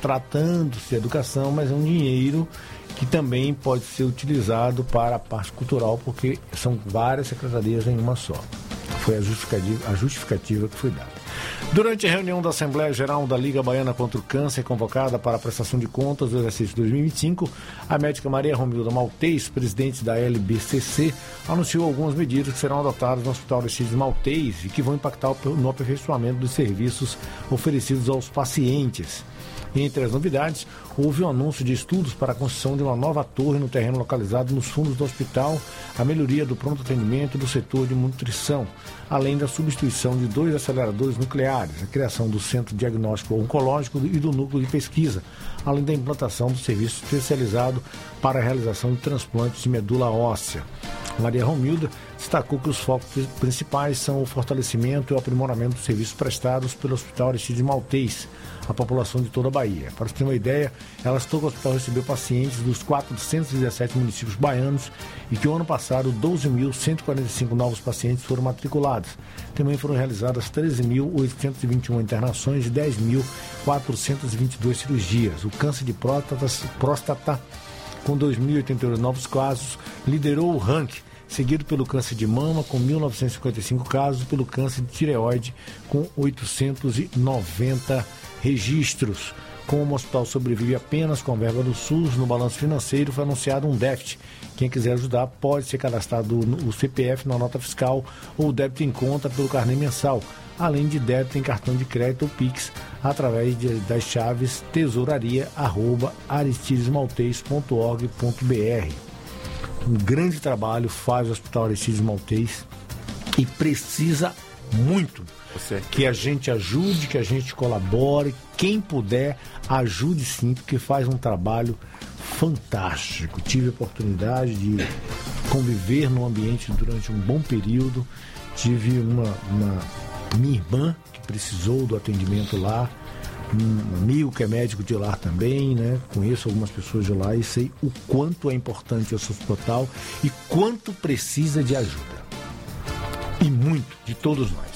tratando-se de educação, mas é um dinheiro que também pode ser utilizado para a parte cultural, porque são várias secretarias em uma só. Foi a justificativa que foi dada. Durante a reunião da Assembleia Geral da Liga Baiana contra o Câncer, convocada para a prestação de contas do exercício 2025, a médica Maria Romilda Maltês, presidente da LBCC, anunciou algumas medidas que serão adotadas no Hospital Aristides Maltês e que vão impactar no aperfeiçoamento dos serviços oferecidos aos pacientes. Entre as novidades, houve um anúncio de estudos para a construção de uma nova torre no terreno localizado nos fundos do hospital, a melhoria do pronto atendimento do setor de nutrição, além da substituição de 2 aceleradores nucleares, a criação do Centro Diagnóstico Oncológico e do Núcleo de Pesquisa, além da implantação do serviço especializado para a realização de transplantes de medula óssea. Maria Romilda destacou que os focos principais são o fortalecimento e o aprimoramento dos serviços prestados pelo Hospital Aristides Maltês à população de toda a Bahia. Para você ter uma ideia, ela citou que o hospital recebeu pacientes dos 417 municípios baianos e que o ano passado 12.145 novos pacientes foram matriculados. Também foram realizadas 13.821 internações e 10.422 cirurgias. O câncer de próstata, com 2.088 novos casos, liderou o ranking, seguido pelo câncer de mama, com 1.955 casos, e pelo câncer de tireoide, com 890 registros. Como o hospital sobrevive apenas com a verba do SUS, no balanço financeiro foi anunciado um déficit. Quem quiser ajudar pode ser cadastrado no CPF na nota fiscal ou débito em conta pelo carnê mensal, além de débito em cartão de crédito ou Pix, através das chaves tesouraria@aristidesmaltês.org.br. Um grande trabalho faz o Hospital Aristides Maltês e precisa muito que a gente ajude, que a gente colabore. Quem puder, ajude sim, porque faz um trabalho fantástico. Tive a oportunidade de conviver no ambiente durante um bom período. Tive uma minha irmã que precisou do atendimento lá, um amigo que é médico de lá também, né? Conheço algumas pessoas de lá e sei o quanto é importante esse hospital e quanto precisa de ajuda. E muito, de todos nós.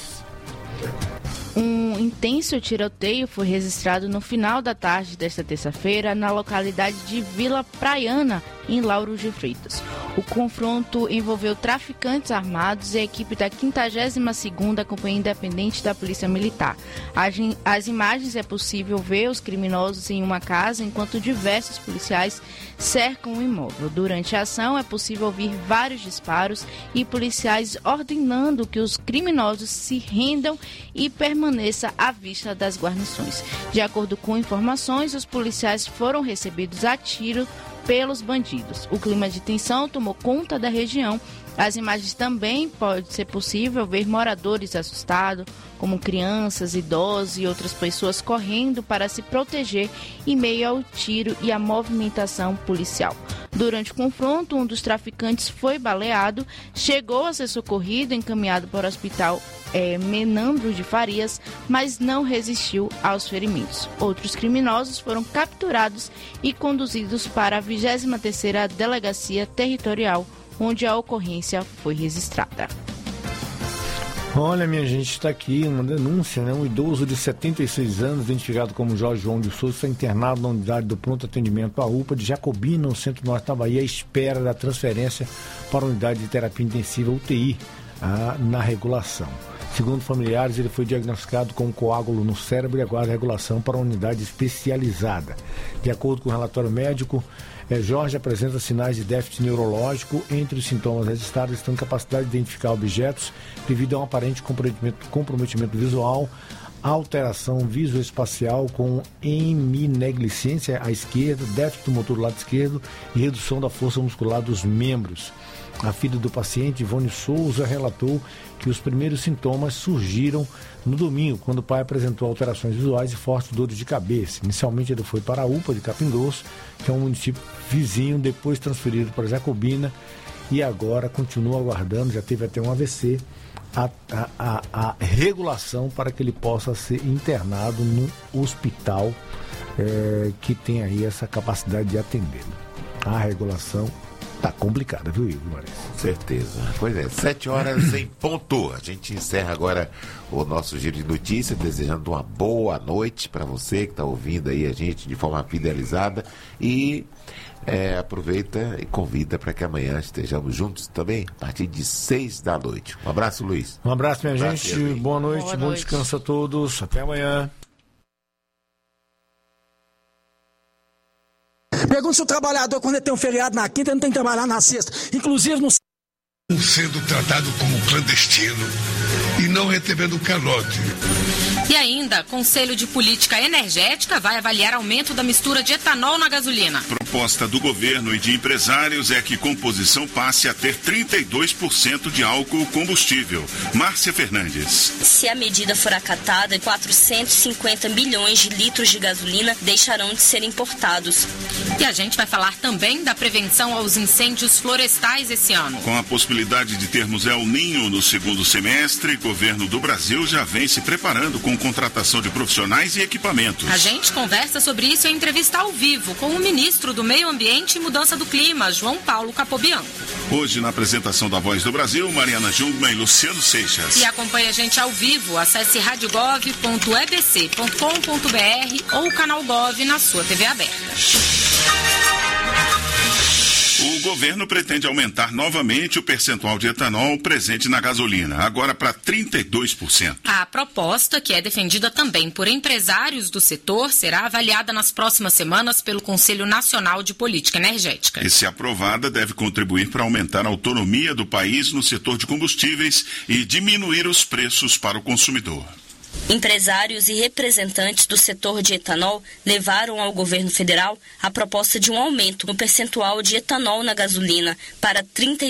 Um intenso tiroteio foi registrado no final da tarde desta terça-feira na localidade de Vila Praiana, em Lauro de Freitas. O confronto envolveu traficantes armados e a equipe da 52ª Companhia Independente da Polícia Militar. As imagens é possível ver os criminosos em uma casa enquanto diversos policiais cercam o imóvel. Durante a ação é possível ouvir vários disparos e policiais ordenando que os criminosos se rendam e permaneçam à vista das guarnições. De acordo com informações, os policiais foram recebidos a tiro pelos bandidos. O clima de tensão tomou conta da região. As imagens também pode ser possível ver moradores assustados, como crianças, idosos e outras pessoas correndo para se proteger em meio ao tiro e à movimentação policial. Durante o confronto, um dos traficantes foi baleado, chegou a ser socorrido e encaminhado para o hospital Menandro de Farias, mas não resistiu aos ferimentos. Outros criminosos foram capturados e conduzidos para a 23ª Delegacia Territorial, onde a ocorrência foi registrada. Olha, minha gente, está aqui uma denúncia, né? Um idoso de 76 anos, identificado como Jorge João de Souza, está internado na unidade do pronto atendimento, a UPA de Jacobina, no centro-norte da Bahia, à espera da transferência para a unidade de terapia intensiva UTI, na regulação. Segundo familiares, ele foi diagnosticado com um coágulo no cérebro e aguarda regulação para uma unidade especializada. De acordo com o relatório médico, Jorge apresenta sinais de déficit neurológico. Entre os sintomas registrados estão incapacidade de identificar objetos devido a um aparente comprometimento visual, alteração visoespacial com hemineglicência à esquerda, déficit do motor do lado esquerdo e redução da força muscular dos membros. A filha do paciente, Ivone Souza, relatou que os primeiros sintomas surgiram no domingo, quando o pai apresentou alterações visuais e fortes dores de cabeça. Inicialmente ele foi para a UPA de Capim Grosso, que é um município vizinho, depois transferido para Jacobina e agora continua aguardando, já teve até um AVC, a regulação para que ele possa ser internado num hospital que tem aí essa capacidade de atender. A regulação Tá complicada, viu, Igor? Certeza. Pois é, 7h em ponto. A gente encerra agora o nosso giro de notícias, desejando uma boa noite para você que está ouvindo aí a gente de forma fidelizada e aproveita e convida para que amanhã estejamos juntos também, a partir de 6h. Um abraço, Luiz. Um abraço, minha gente. Boa noite, bom descanso a todos. Até amanhã. Pergunta se o trabalhador, quando ele tem um feriado na quinta, ele não tem que trabalhar na sexta. Inclusive no... Sendo tratado como clandestino e não recebendo calote. E ainda, Conselho de Política Energética vai avaliar aumento da mistura de etanol na gasolina. Proposta do governo e de empresários é que composição passe a ter 32% de álcool combustível. Márcia Fernandes. Se a medida for acatada, 450 milhões de litros de gasolina deixarão de ser importados. E a gente vai falar também da prevenção aos incêndios florestais esse ano. Com a possibilidade de termos El Niño no segundo semestre, o governo do Brasil já vem se preparando com contratação de profissionais e equipamentos. A gente conversa sobre isso em entrevista ao vivo com o ministro do Meio Ambiente e Mudança do Clima, João Paulo Capobianco. Hoje, na apresentação da Voz do Brasil, Mariana Jungmann e Luciano Seixas. E acompanhe a gente ao vivo, acesse radiogov.ebc.com.br ou o canal Gov na sua TV aberta. O governo pretende aumentar novamente o percentual de etanol presente na gasolina, agora para 32%. A proposta, que é defendida também por empresários do setor, será avaliada nas próximas semanas pelo Conselho Nacional de Política Energética. E, se aprovada, deve contribuir para aumentar a autonomia do país no setor de combustíveis e diminuir os preços para o consumidor. Empresários e representantes do setor de etanol levaram ao governo federal a proposta de um aumento no percentual de etanol na gasolina para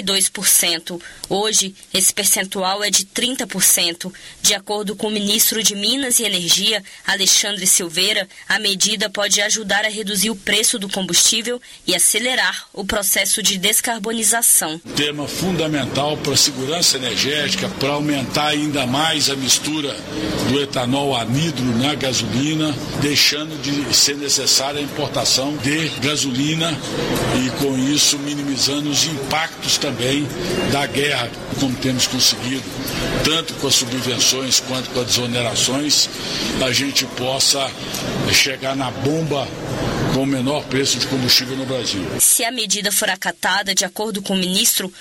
32%. Hoje, esse percentual é de 30%. De acordo com o ministro de Minas e Energia, Alexandre Silveira, a medida pode ajudar a reduzir o preço do combustível e acelerar o processo de descarbonização. Tema fundamental para a segurança energética, para aumentar ainda mais a mistura do etanol anidro na gasolina, deixando de ser necessária a importação de gasolina e, com isso, minimizando os impactos também da guerra, como temos conseguido, tanto com as subvenções quanto com as desonerações, a gente possa chegar na bomba com o menor preço de combustível no Brasil. Se a medida for acatada, de acordo com o ministro,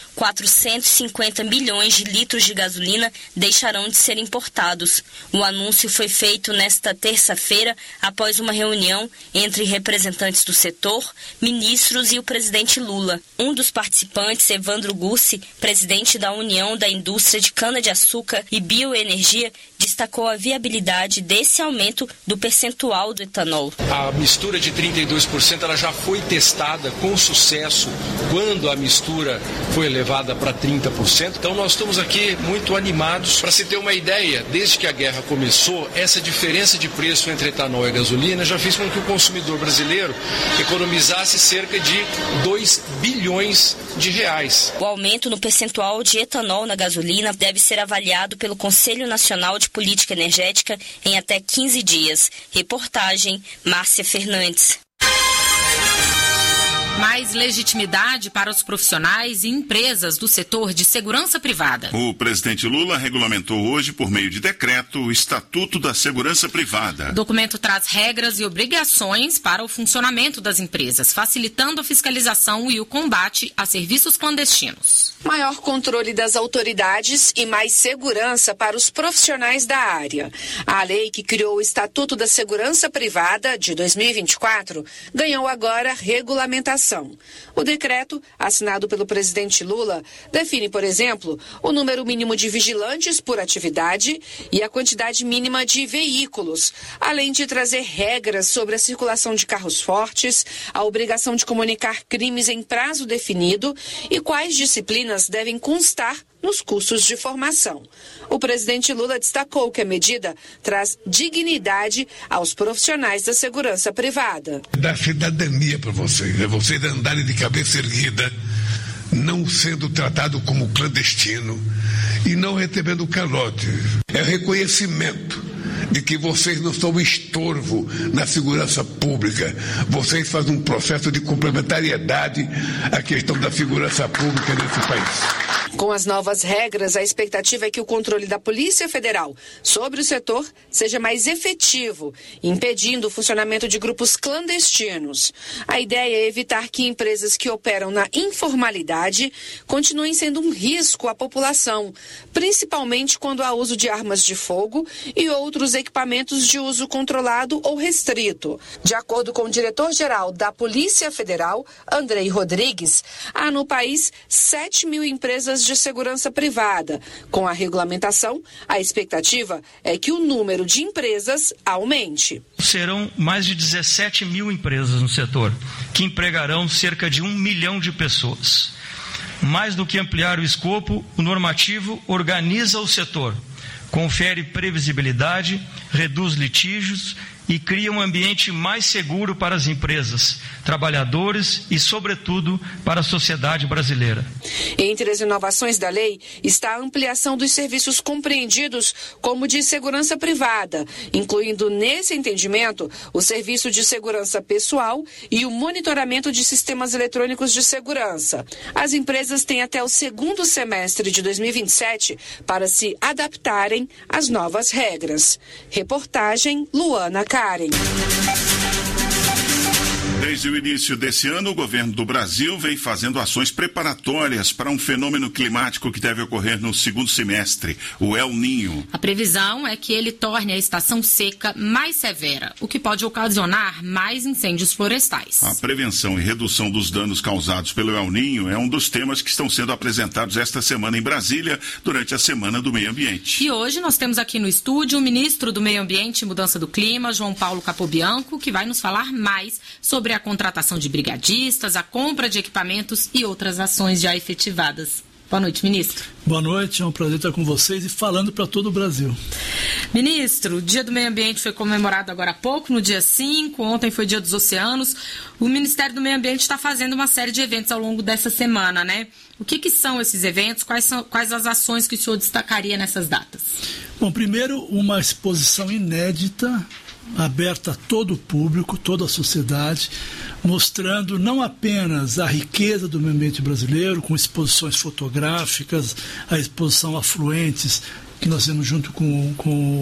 450 milhões de litros de gasolina deixarão de ser importados. O anúncio foi feito nesta terça-feira após uma reunião entre representantes do setor, ministros e o presidente Lula. Um dos participantes, Evandro Gussi, presidente da União da Indústria de Cana-de-Açúcar e Bioenergia, destacou a viabilidade desse aumento do percentual do etanol. A mistura de 32% ela já foi testada com sucesso quando a mistura foi elevada para 30%. Então nós estamos aqui muito animados. Para se ter uma ideia, desde que a guerra começou, essa diferença de preço entre etanol e gasolina já fez com que o consumidor brasileiro economizasse cerca de 2 bilhões de reais. O aumento no percentual de etanol na gasolina deve ser avaliado pelo Conselho Nacional de Política Energética em até 15 dias. Reportagem, Márcia Fernandes. Mais legitimidade para os profissionais e empresas do setor de segurança privada. O presidente Lula regulamentou hoje, por meio de decreto, o Estatuto da Segurança Privada. O documento traz regras e obrigações para o funcionamento das empresas, facilitando a fiscalização e o combate a serviços clandestinos. Maior controle das autoridades e mais segurança para os profissionais da área. A lei que criou o Estatuto da Segurança Privada, de 2024, ganhou agora regulamentação. O decreto, assinado pelo presidente Lula, define, por exemplo, o número mínimo de vigilantes por atividade e a quantidade mínima de veículos, além de trazer regras sobre a circulação de carros fortes, a obrigação de comunicar crimes em prazo definido e quais disciplinas devem constar nos cursos de formação. O presidente Lula destacou que a medida traz dignidade aos profissionais da segurança privada. Dá cidadania para vocês, vocês andarem de cabeça erguida, não sendo tratado como clandestino e não recebendo calote. É reconhecimento, de que vocês não são um estorvo na segurança pública. Vocês fazem um processo de complementariedade à questão da segurança pública nesse país. Com as novas regras, a expectativa é que o controle da Polícia Federal sobre o setor seja mais efetivo, impedindo o funcionamento de grupos clandestinos. A ideia é evitar que empresas que operam na informalidade continuem sendo um risco à população, principalmente quando há uso de armas de fogo e outros equipamentos de uso controlado ou restrito. De acordo com o diretor-geral da Polícia Federal, Andrei Rodrigues, há no país 7 mil empresas de segurança privada. Com a regulamentação, a expectativa é que o número de empresas aumente. Serão mais de 17 mil empresas no setor, que empregarão cerca de 1 milhão de pessoas. Mais do que ampliar o escopo, o normativo organiza o setor, confere previsibilidade, reduz litígios e cria um ambiente mais seguro para as empresas, trabalhadores e, sobretudo, para a sociedade brasileira. Entre as inovações da lei está a ampliação dos serviços compreendidos como de segurança privada, incluindo nesse entendimento o serviço de segurança pessoal e o monitoramento de sistemas eletrônicos de segurança. As empresas têm até o segundo semestre de 2027 para se adaptarem às novas regras. Reportagem Luana Karen. Desde o início desse ano, o governo do Brasil vem fazendo ações preparatórias para um fenômeno climático que deve ocorrer no segundo semestre, o El Niño. A previsão é que ele torne a estação seca mais severa, o que pode ocasionar mais incêndios florestais. A prevenção e redução dos danos causados pelo El Niño é um dos temas que estão sendo apresentados esta semana em Brasília, durante a Semana do Meio Ambiente. E hoje nós temos aqui no estúdio o ministro do Meio Ambiente e Mudança do Clima, João Paulo Capobianco, que vai nos falar mais sobre a contratação de brigadistas, a compra de equipamentos e outras ações já efetivadas. Boa noite, ministro. Boa noite, é um prazer estar com vocês e falando para todo o Brasil. Ministro, o Dia do Meio Ambiente foi comemorado agora há pouco, no dia 5, ontem foi Dia dos Oceanos. O Ministério do Meio Ambiente está fazendo uma série de eventos ao longo dessa semana, né? O que são esses eventos? Quais as ações que o senhor destacaria nessas datas? Bom, primeiro, uma exposição inédita, aberta a todo o público, toda a sociedade, mostrando não apenas a riqueza do meio ambiente brasileiro, com exposições fotográficas, a exposição Afluentes, que nós temos junto com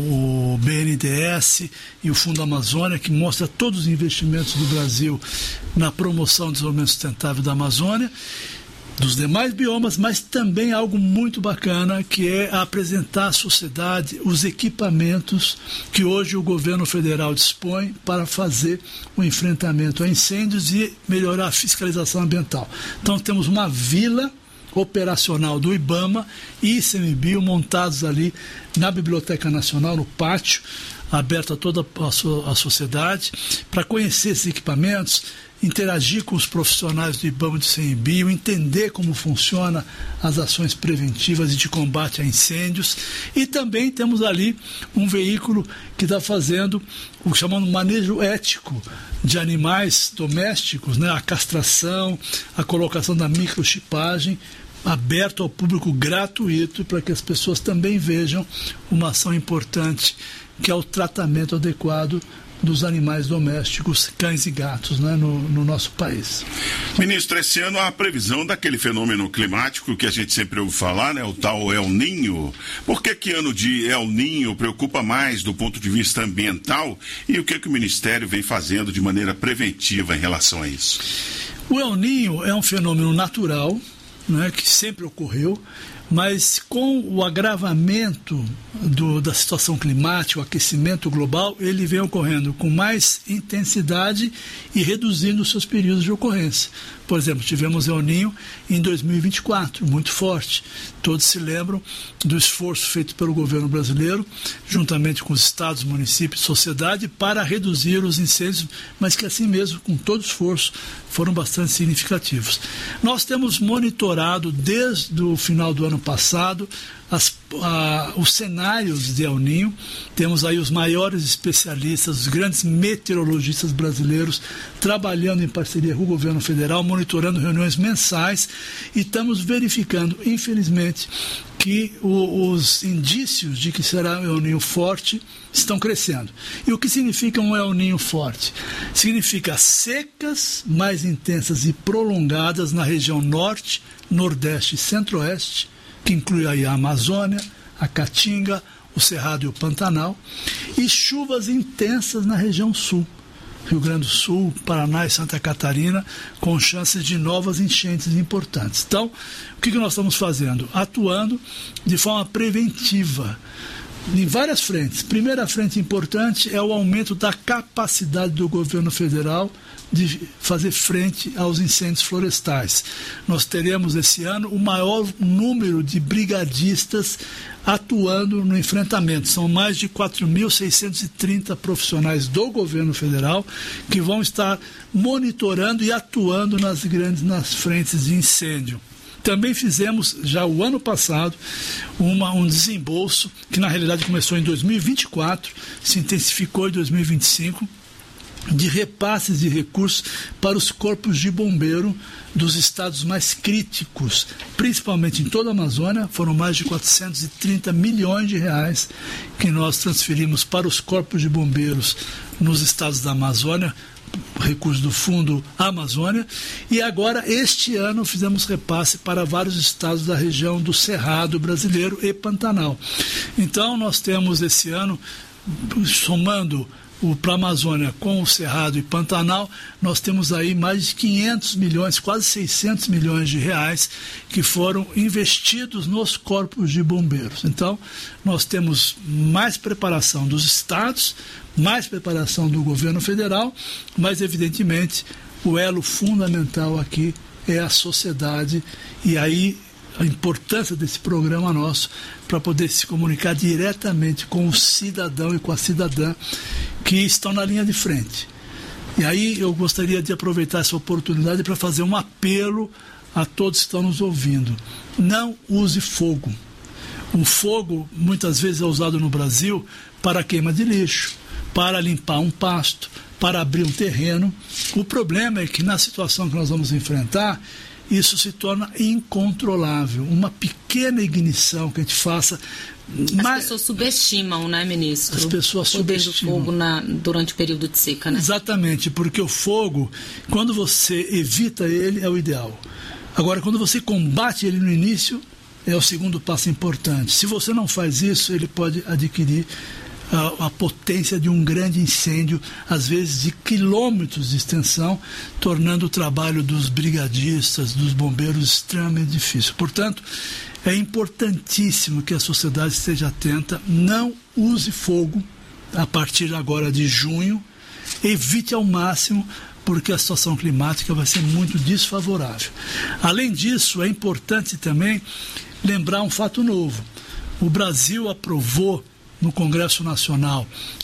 o BNDES e o Fundo Amazônia, que mostra todos os investimentos do Brasil na promoção do desenvolvimento sustentável da Amazônia, dos demais biomas, mas também algo muito bacana, que é apresentar à sociedade os equipamentos que hoje o governo federal dispõe para fazer o enfrentamento a incêndios e melhorar a fiscalização ambiental. Então temos uma vila operacional do IBAMA e ICMBio montados ali na Biblioteca Nacional, no pátio, aberto a toda a sociedade, para conhecer esses equipamentos, interagir com os profissionais do IBAMA e do ICMBio, entender como funciona as ações preventivas e de combate a incêndios. E também temos ali um veículo que está fazendo o que chamamos de manejo ético de animais domésticos, né? A castração, a colocação da microchipagem, aberto ao público, gratuito, para que as pessoas também vejam uma ação importante, que é o tratamento adequado dos animais domésticos, cães e gatos, né, no nosso país. Ministro, esse ano há a previsão daquele fenômeno climático que a gente sempre ouve falar, né, o tal El Niño. Por que ano de El Niño preocupa mais do ponto de vista ambiental e o que o Ministério vem fazendo de maneira preventiva em relação a isso? O El Niño é um fenômeno natural, né, que sempre ocorreu, mas com o agravamento da situação climática, o aquecimento global, ele vem ocorrendo com mais intensidade e reduzindo os seus períodos de ocorrência. Por exemplo, tivemos El Niño em 2024, muito forte. Todos se lembram do esforço feito pelo governo brasileiro, juntamente com os estados, municípios e sociedade, para reduzir os incêndios, mas que assim mesmo, com todo esforço, foram bastante significativos. Nós temos monitorado desde o final do ano passado os cenários de El Niño. Temos aí os maiores especialistas, os grandes meteorologistas brasileiros trabalhando em parceria com o governo federal, monitorando reuniões mensais, e estamos verificando, infelizmente, que os indícios de que será um El Niño forte estão crescendo. E o que significa um El Niño forte? Significa secas mais intensas e prolongadas na região norte, nordeste e centro-oeste, que inclui aí a Amazônia, a Caatinga, o Cerrado e o Pantanal, e chuvas intensas na região sul, Rio Grande do Sul, Paraná e Santa Catarina, com chances de novas enchentes importantes. Então, o que nós estamos fazendo? Atuando de forma preventiva, em várias frentes. Primeira frente importante é o aumento da capacidade do governo federal de fazer frente aos incêndios florestais. Nós teremos esse ano o maior número de brigadistas atuando no enfrentamento. São mais de 4.630 profissionais do governo federal que vão estar monitorando e atuando nas frentes de incêndio. Também fizemos, já o ano passado, um desembolso, que na realidade começou em 2024, se intensificou em 2025, de repasses de recursos para os corpos de bombeiro dos estados mais críticos, principalmente em toda a Amazônia. Foram mais de 430 milhões de reais que nós transferimos para os corpos de bombeiros nos estados da Amazônia, recursos do Fundo Amazônia, e agora este ano fizemos repasse para vários estados da região do Cerrado brasileiro e Pantanal. Então nós temos esse ano, somando para a Amazônia com o Cerrado e Pantanal, nós temos aí mais de 500 milhões, quase 600 milhões de reais que foram investidos nos corpos de bombeiros. Então nós temos mais preparação dos estados, mais preparação do governo federal, mas evidentemente o elo fundamental aqui é a sociedade, e aí a importância desse programa nosso para poder se comunicar diretamente com o cidadão e com a cidadã que estão na linha de frente. E aí eu gostaria de aproveitar essa oportunidade para fazer um apelo a todos que estão nos ouvindo. Não use fogo. O fogo muitas vezes é usado no Brasil para queima de lixo, para limpar um pasto, para abrir um terreno. O problema é que na situação que nós vamos enfrentar, isso se torna incontrolável. Uma pequena ignição que a gente faça... As pessoas subestimam, né, ministro? As pessoas subestimam. O poder do fogo durante o período de seca, né? Exatamente, porque o fogo, quando você evita ele, é o ideal. Agora, quando você combate ele no início, é o segundo passo importante. Se você não faz isso, ele pode adquirir a potência de um grande incêndio, às vezes de quilômetros de extensão, tornando o trabalho dos brigadistas, dos bombeiros, extremamente difícil. Portanto, é importantíssimo que a sociedade esteja atenta, não use fogo a partir agora de junho, evite ao máximo, porque a situação climática vai ser muito desfavorável. Além disso, é importante também lembrar um fato novo. O Brasil aprovou no Congresso Nacional,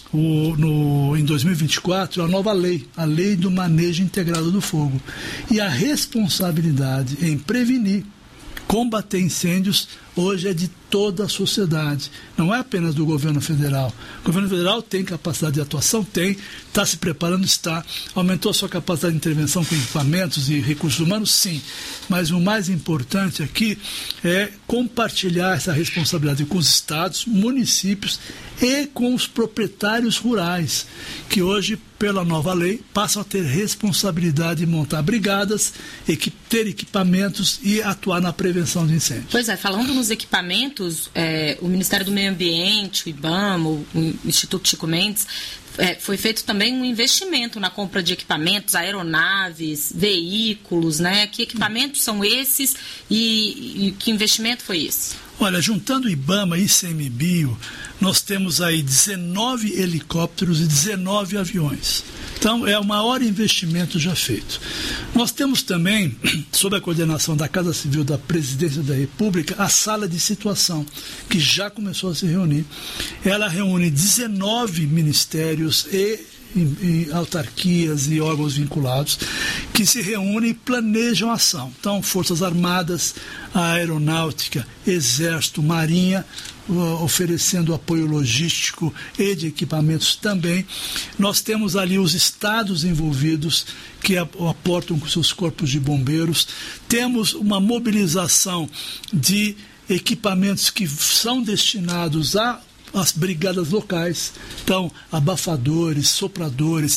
em 2024, a nova lei, a Lei do Manejo Integrado do Fogo. E a responsabilidade em prevenir, combater incêndios, hoje é de toda a sociedade, não é apenas do governo federal. O governo federal tem capacidade de atuação, está se preparando, aumentou a sua capacidade de intervenção com equipamentos e recursos humanos, sim, mas o mais importante aqui é compartilhar essa responsabilidade com os estados, municípios e com os proprietários rurais, que hoje, pela nova lei, passam a ter responsabilidade de montar brigadas, ter equipamentos e atuar na prevenção de incêndios. Pois é, falando nos equipamentos, o Ministério do Meio Ambiente, o IBAMA, o Instituto Chico Mendes, foi feito também um investimento na compra de equipamentos, aeronaves, veículos, né? Que equipamentos são esses e que investimento foi esse? Olha, juntando IBAMA e ICMBio, nós temos aí 19 helicópteros e 19 aviões. Então, é o maior investimento já feito. Nós temos também, sob a coordenação da Casa Civil da Presidência da República, a Sala de Situação, que já começou a se reunir. Ela reúne 19 ministérios e em autarquias e órgãos vinculados, que se reúnem e planejam a ação. Então, Forças Armadas, a Aeronáutica, Exército, Marinha, oferecendo apoio logístico e de equipamentos também. Nós temos ali os estados envolvidos que aportam com seus corpos de bombeiros. Temos uma mobilização de equipamentos que são destinados às brigadas locais. Então, abafadores, sopradores,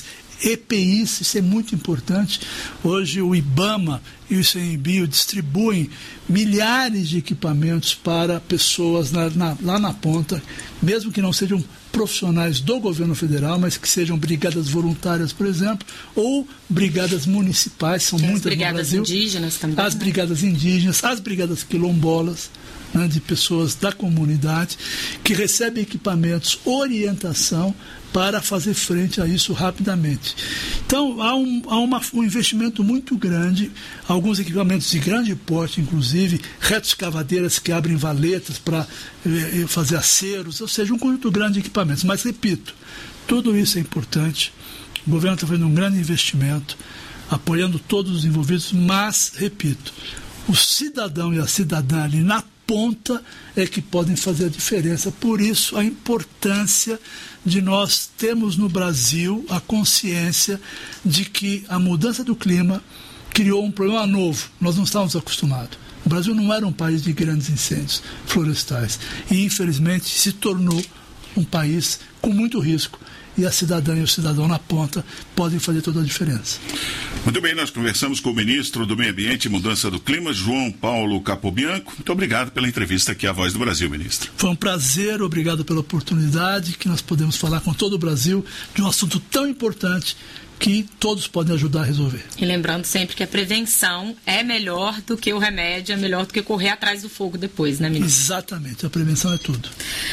EPIs, isso é muito importante. Hoje o IBAMA e o ICMBio distribuem milhares de equipamentos para pessoas lá na ponta, mesmo que não sejam profissionais do governo federal, mas que sejam brigadas voluntárias, por exemplo, ou brigadas municipais, são muitas no Brasil. As brigadas indígenas também. As brigadas indígenas, as brigadas quilombolas, né, de pessoas da comunidade, que recebem equipamentos, orientação para fazer frente a isso rapidamente. Então, há um investimento muito grande, alguns equipamentos de grande porte, inclusive retroescavadeiras que abrem valetas para fazer aceros, ou seja, um conjunto grande de equipamentos. Mas, repito, tudo isso é importante. O governo está fazendo um grande investimento, apoiando todos os envolvidos, mas, repito, o cidadão e a cidadã ali na ponta é que podem fazer a diferença. Por isso, a importância de nós termos no Brasil a consciência de que a mudança do clima criou um problema novo. Nós não estávamos acostumados. O Brasil não era um país de grandes incêndios florestais e, infelizmente, se tornou um país com muito risco. E a cidadã e o cidadão na ponta podem fazer toda a diferença. Muito bem, nós conversamos com o ministro do Meio Ambiente e Mudança do Clima, João Paulo Capobianco. Muito obrigado pela entrevista aqui à Voz do Brasil, ministro. Foi um prazer, obrigado pela oportunidade que nós podemos falar com todo o Brasil de um assunto tão importante que todos podem ajudar a resolver. E lembrando sempre que a prevenção é melhor do que o remédio, é melhor do que correr atrás do fogo depois, né, ministro? Exatamente, a prevenção é tudo.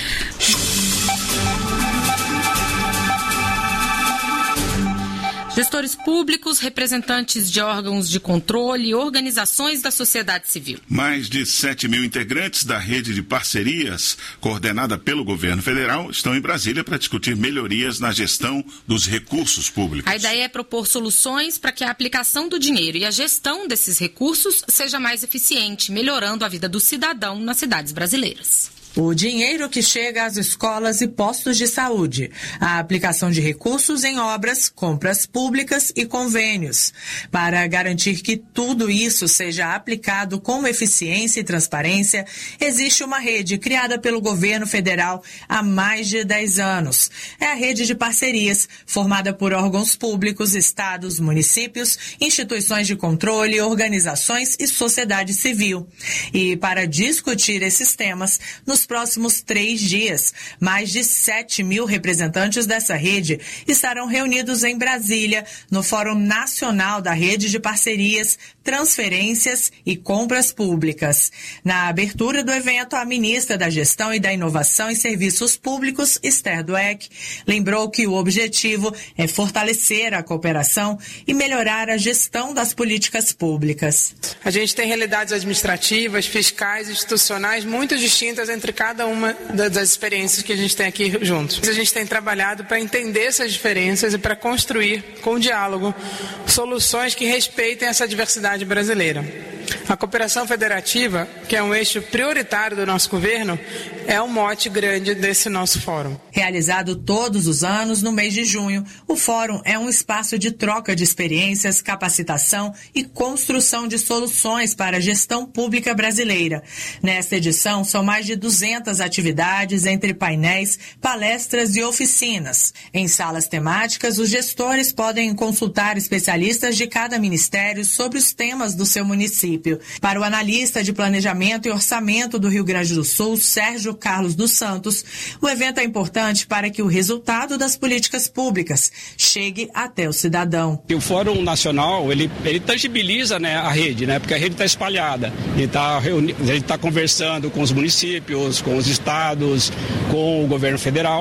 Gestores públicos, representantes de órgãos de controle e organizações da sociedade civil. Mais de 7 mil integrantes da rede de parcerias, coordenada pelo governo federal, estão em Brasília para discutir melhorias na gestão dos recursos públicos. A ideia é propor soluções para que a aplicação do dinheiro e a gestão desses recursos seja mais eficiente, melhorando a vida do cidadão nas cidades brasileiras. O dinheiro que chega às escolas e postos de saúde, a aplicação de recursos em obras, compras públicas e convênios. Para garantir que tudo isso seja aplicado com eficiência e transparência, existe uma rede criada pelo governo federal há mais de 10 anos. É a rede de parcerias, formada por órgãos públicos, estados, municípios, instituições de controle, organizações e sociedade civil. E para discutir esses temas, nos próximos 3 dias, mais de 7 mil representantes dessa rede estarão reunidos em Brasília, no Fórum Nacional da Rede de Parcerias, Transferências e Compras Públicas. Na abertura do evento, a ministra da Gestão e da Inovação em Serviços Públicos, Esther Dweck, lembrou que o objetivo é fortalecer a cooperação e melhorar a gestão das políticas públicas. A gente tem realidades administrativas, fiscais, institucionais muito distintas entre cada uma das experiências que a gente tem aqui juntos. A gente tem trabalhado para entender essas diferenças e para construir, com diálogo, soluções que respeitem essa diversidade brasileira. A cooperação federativa, que é um eixo prioritário do nosso governo, é um mote grande desse nosso fórum. Realizado todos os anos no mês de junho, o fórum é um espaço de troca de experiências, capacitação e construção de soluções para a gestão pública brasileira. Nesta edição, são mais de 200 atividades entre painéis, palestras e oficinas. Em salas temáticas, os gestores podem consultar especialistas de cada ministério sobre os temas do seu município. Para o analista de planejamento e orçamento do Rio Grande do Sul, Sérgio Carlos dos Santos, o evento é importante para que o resultado das políticas públicas chegue até o cidadão. O Fórum Nacional, ele tangibiliza, né, a rede, né, porque a rede está espalhada. A gente está conversando com os municípios, com os estados, com o governo federal,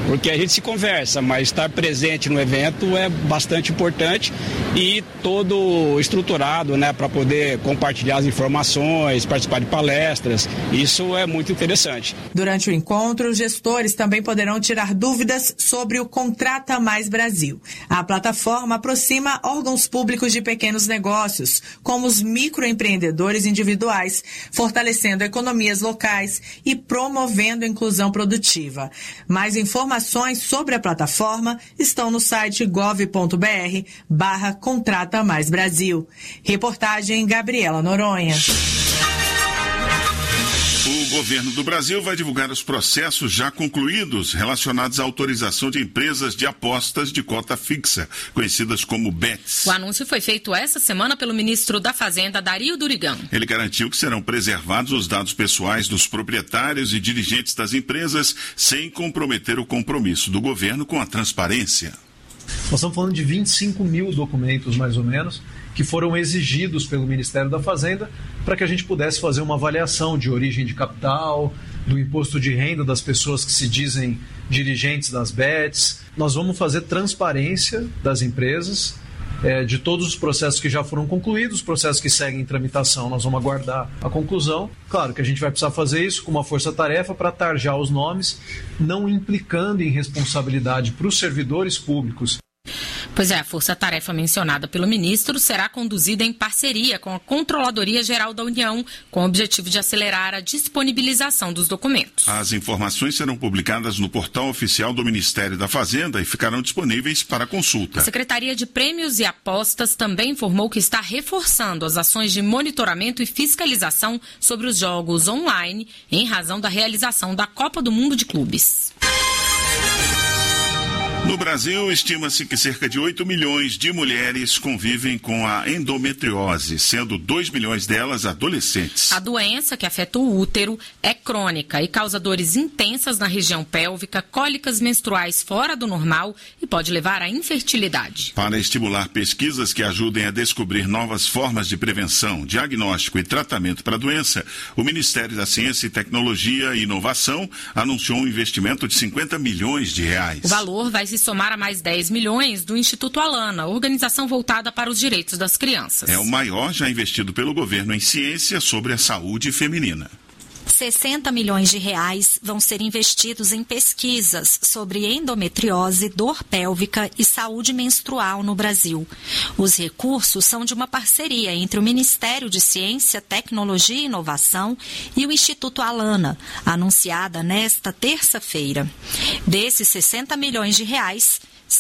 porque a gente se conversa, mas estar presente no evento é bastante importante e todo estruturado, né, para poder compartilhar as informações, participar de palestras. Isso é muito interessante. Durante o encontro, os gestores também poderão tirar dúvidas sobre o Contrata Mais Brasil. A plataforma aproxima órgãos públicos de pequenos negócios, como os microempreendedores individuais, fortalecendo economias locais e promovendo a inclusão produtiva. Mais informações sobre a plataforma estão no site gov.br/Contrata Mais Brasil. Reportagem Gabriela Noronha. O governo do Brasil vai divulgar os processos já concluídos relacionados à autorização de empresas de apostas de cota fixa, conhecidas como BETs. O anúncio foi feito essa semana pelo ministro da Fazenda, Dario Durigan. Ele garantiu que serão preservados os dados pessoais dos proprietários e dirigentes das empresas, sem comprometer o compromisso do governo com a transparência. Nós estamos falando de 25 mil documentos, mais ou menos, que foram exigidos pelo Ministério da Fazenda para que a gente pudesse fazer uma avaliação de origem de capital, do imposto de renda das pessoas que se dizem dirigentes das BETs. Nós vamos fazer transparência das empresas, de todos os processos que já foram concluídos, os processos que seguem em tramitação, nós vamos aguardar a conclusão. Claro que a gente vai precisar fazer isso com uma força-tarefa para tarjar os nomes, não implicando em responsabilidade para os servidores públicos. Pois é, a força-tarefa mencionada pelo ministro será conduzida em parceria com a Controladoria Geral da União, com o objetivo de acelerar a disponibilização dos documentos. As informações serão publicadas no portal oficial do Ministério da Fazenda e ficarão disponíveis para consulta. A Secretaria de Prêmios e Apostas também informou que está reforçando as ações de monitoramento e fiscalização sobre os jogos online, em razão da realização da Copa do Mundo de Clubes. No Brasil, estima-se que cerca de 8 milhões de mulheres convivem com a endometriose, sendo 2 milhões delas adolescentes. A doença, que afeta o útero, é crônica e causa dores intensas na região pélvica, cólicas menstruais fora do normal e pode levar à infertilidade. Para estimular pesquisas que ajudem a descobrir novas formas de prevenção, diagnóstico e tratamento para a doença, o Ministério da Ciência e Tecnologia e Inovação anunciou um investimento de 50 milhões de reais. O valor vai se somar a mais 10 milhões do Instituto Alana, organização voltada para os direitos das crianças. É o maior já investido pelo governo em ciência sobre a saúde feminina. 60 milhões de reais vão ser investidos em pesquisas sobre endometriose, dor pélvica e saúde menstrual no Brasil. Os recursos são de uma parceria entre o Ministério de Ciência, Tecnologia e Inovação e o Instituto Alana, anunciada nesta terça-feira. Desses 60 milhões de reais,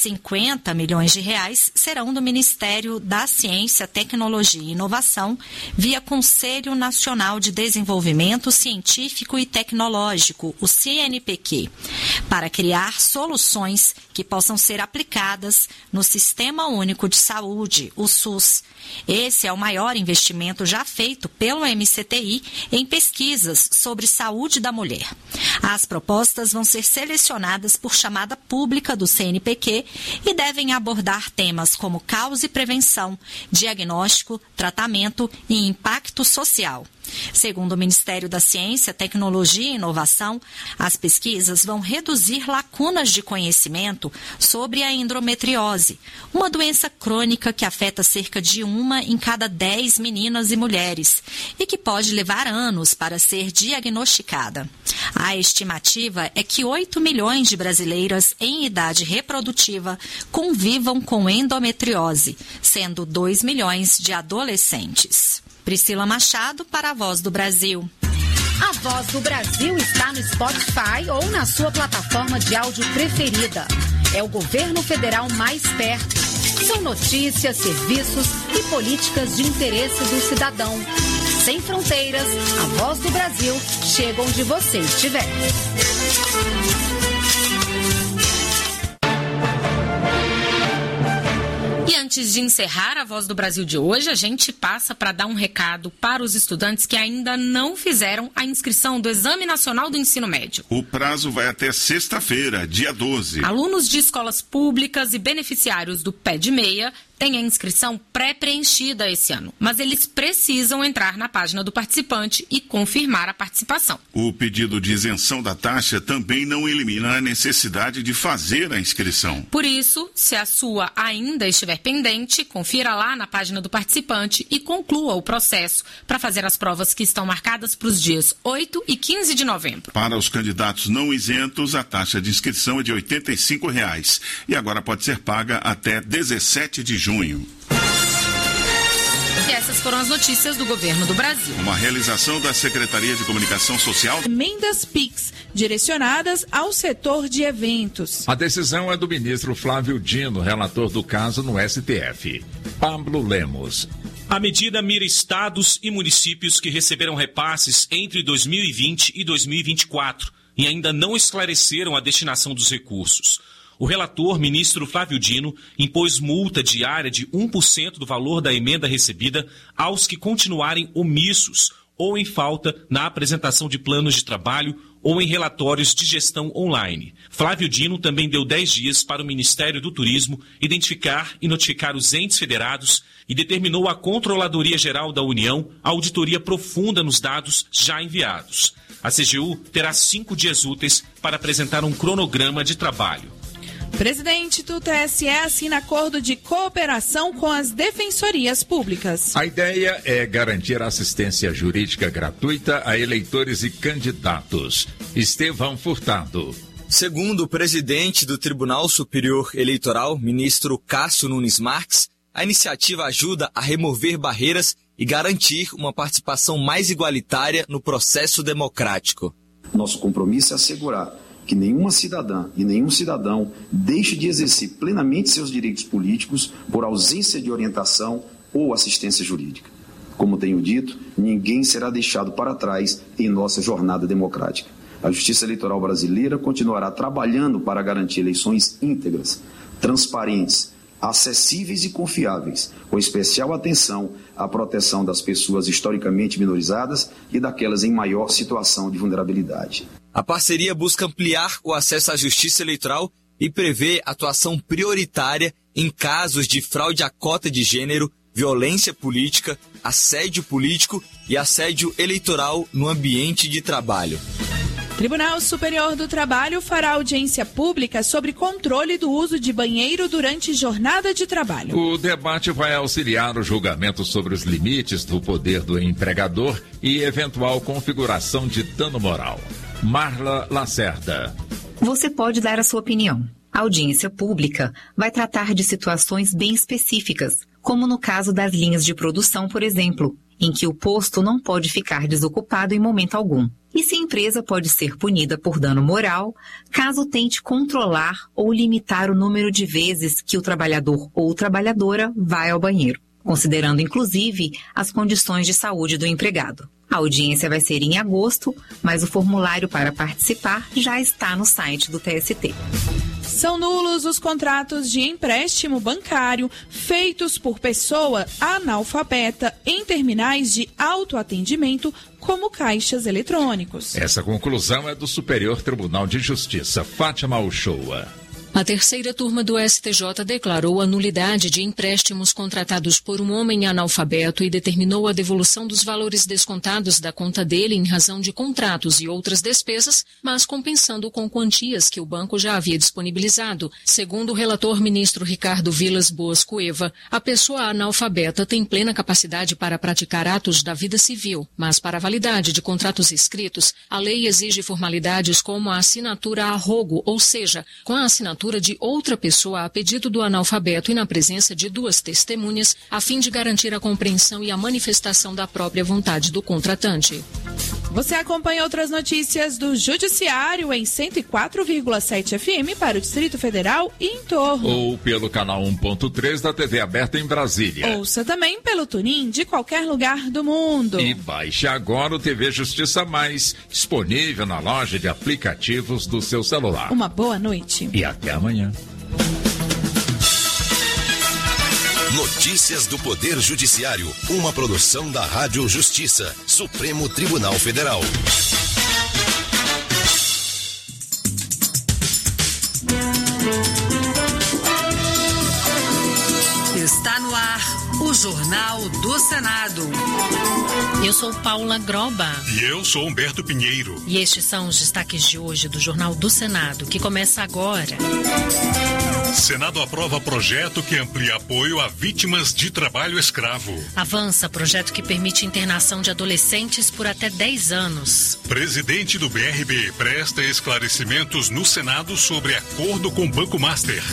50 milhões de reais serão do Ministério da Ciência, Tecnologia e Inovação, via Conselho Nacional de Desenvolvimento Científico e Tecnológico, o CNPq, para criar soluções que possam ser aplicadas no Sistema Único de Saúde, o SUS. Esse é o maior investimento já feito pelo MCTI em pesquisas sobre saúde da mulher. As propostas vão ser selecionadas por chamada pública do CNPq e devem abordar temas como causa e prevenção, diagnóstico, tratamento e impacto social. Segundo o Ministério da Ciência, Tecnologia e Inovação, as pesquisas vão reduzir lacunas de conhecimento sobre a endometriose, uma doença crônica que afeta cerca de 1 em cada 10 meninas e mulheres e que pode levar anos para ser diagnosticada. A estimativa é que 8 milhões de brasileiras em idade reprodutiva convivam com endometriose, sendo 2 milhões de adolescentes. Priscila Machado para a Voz do Brasil. A Voz do Brasil está no Spotify ou na sua plataforma de áudio preferida. É o governo federal mais perto. São notícias, serviços e políticas de interesse do cidadão. Sem fronteiras, a Voz do Brasil chega onde você estiver. E antes de encerrar a Voz do Brasil de hoje, a gente passa para dar um recado para os estudantes que ainda não fizeram a inscrição do Exame Nacional do Ensino Médio. O prazo vai até sexta-feira, dia 12. Alunos de escolas públicas e beneficiários do Pé de Meia têm a inscrição pré-preenchida esse ano, mas eles precisam entrar na página do participante e confirmar a participação. O pedido de isenção da taxa também não elimina a necessidade de fazer a inscrição. Por isso, se a sua ainda estiver pendente, confira lá na página do participante e conclua o processo para fazer as provas que estão marcadas para os dias 8 e 15 de novembro. Para os candidatos não isentos, a taxa de inscrição é de R$ 85 e agora pode ser paga até 17 de junho. E essas foram as notícias do Governo do Brasil. Uma realização da Secretaria de Comunicação Social. Emendas PIX, direcionadas ao setor de eventos. A decisão é do ministro Flávio Dino, relator do caso no STF. Pablo Lemos. A medida mira estados e municípios que receberam repasses entre 2020 e 2024 e ainda não esclareceram a destinação dos recursos. O relator, ministro Flávio Dino, impôs multa diária de 1% do valor da emenda recebida aos que continuarem omissos ou em falta na apresentação de planos de trabalho ou em relatórios de gestão online. Flávio Dino também deu 10 dias para o Ministério do Turismo identificar e notificar os entes federados e determinou à Controladoria Geral da União a auditoria profunda nos dados já enviados. A CGU terá 5 dias úteis para apresentar um cronograma de trabalho. Presidente do TSE assina acordo de cooperação com as defensorias públicas. A ideia é garantir assistência jurídica gratuita a eleitores e candidatos. Estevão Furtado. Segundo o presidente do Tribunal Superior Eleitoral, ministro Cássio Nunes Marques, a iniciativa ajuda a remover barreiras e garantir uma participação mais igualitária no processo democrático. Nosso compromisso é assegurar que nenhuma cidadã e nenhum cidadão deixe de exercer plenamente seus direitos políticos por ausência de orientação ou assistência jurídica. Como tenho dito, ninguém será deixado para trás em nossa jornada democrática. A Justiça Eleitoral brasileira continuará trabalhando para garantir eleições íntegras, transparentes, acessíveis e confiáveis, com especial atenção à proteção das pessoas historicamente minorizadas e daquelas em maior situação de vulnerabilidade. A parceria busca ampliar o acesso à justiça eleitoral e prevê atuação prioritária em casos de fraude à cota de gênero, violência política, assédio político e assédio eleitoral no ambiente de trabalho. Tribunal Superior do Trabalho fará audiência pública sobre controle do uso de banheiro durante jornada de trabalho. O debate vai auxiliar o julgamento sobre os limites do poder do empregador e eventual configuração de dano moral. Marla Lacerda. Você pode dar a sua opinião. A audiência pública vai tratar de situações bem específicas, como no caso das linhas de produção, por exemplo, em que o posto não pode ficar desocupado em momento algum. E se a empresa pode ser punida por dano moral, caso tente controlar ou limitar o número de vezes que o trabalhador ou trabalhadora vai ao banheiro, considerando inclusive as condições de saúde do empregado. A audiência vai ser em agosto, mas o formulário para participar já está no site do TST. São nulos os contratos de empréstimo bancário feitos por pessoa analfabeta em terminais de autoatendimento como caixas eletrônicos. Essa conclusão é do Superior Tribunal de Justiça, Fátima Uchoa. A terceira turma do STJ declarou a nulidade de empréstimos contratados por um homem analfabeto e determinou a devolução dos valores descontados da conta dele em razão de contratos e outras despesas, mas compensando com quantias que o banco já havia disponibilizado. Segundo o relator ministro Ricardo Vilas Boas Cueva, a pessoa analfabeta tem plena capacidade para praticar atos da vida civil, mas para a validade de contratos escritos, a lei exige formalidades como a assinatura a rogo, ou seja, com a assinatura de outra pessoa a pedido do analfabeto e na presença de 2 testemunhas, a fim de garantir a compreensão e a manifestação da própria vontade do contratante. Você acompanha outras notícias do Judiciário em 104,7 FM para o Distrito Federal e em torno. Ou pelo canal 1.3 da TV aberta em Brasília. Ouça também pelo TuneIn de qualquer lugar do mundo. E baixe agora o TV Justiça Mais, disponível na loja de aplicativos do seu celular. Uma boa noite. E até amanhã. Notícias do Poder Judiciário, uma produção da Rádio Justiça, Supremo Tribunal Federal. Está Jornal do Senado. Eu sou Paula Groba. E eu sou Humberto Pinheiro. E estes são os destaques de hoje do Jornal do Senado, que começa agora. Senado aprova projeto que amplia apoio a vítimas de trabalho escravo. Avança projeto que permite internação de adolescentes por até 10 anos. Presidente do BRB presta esclarecimentos no Senado sobre acordo com o Banco Master.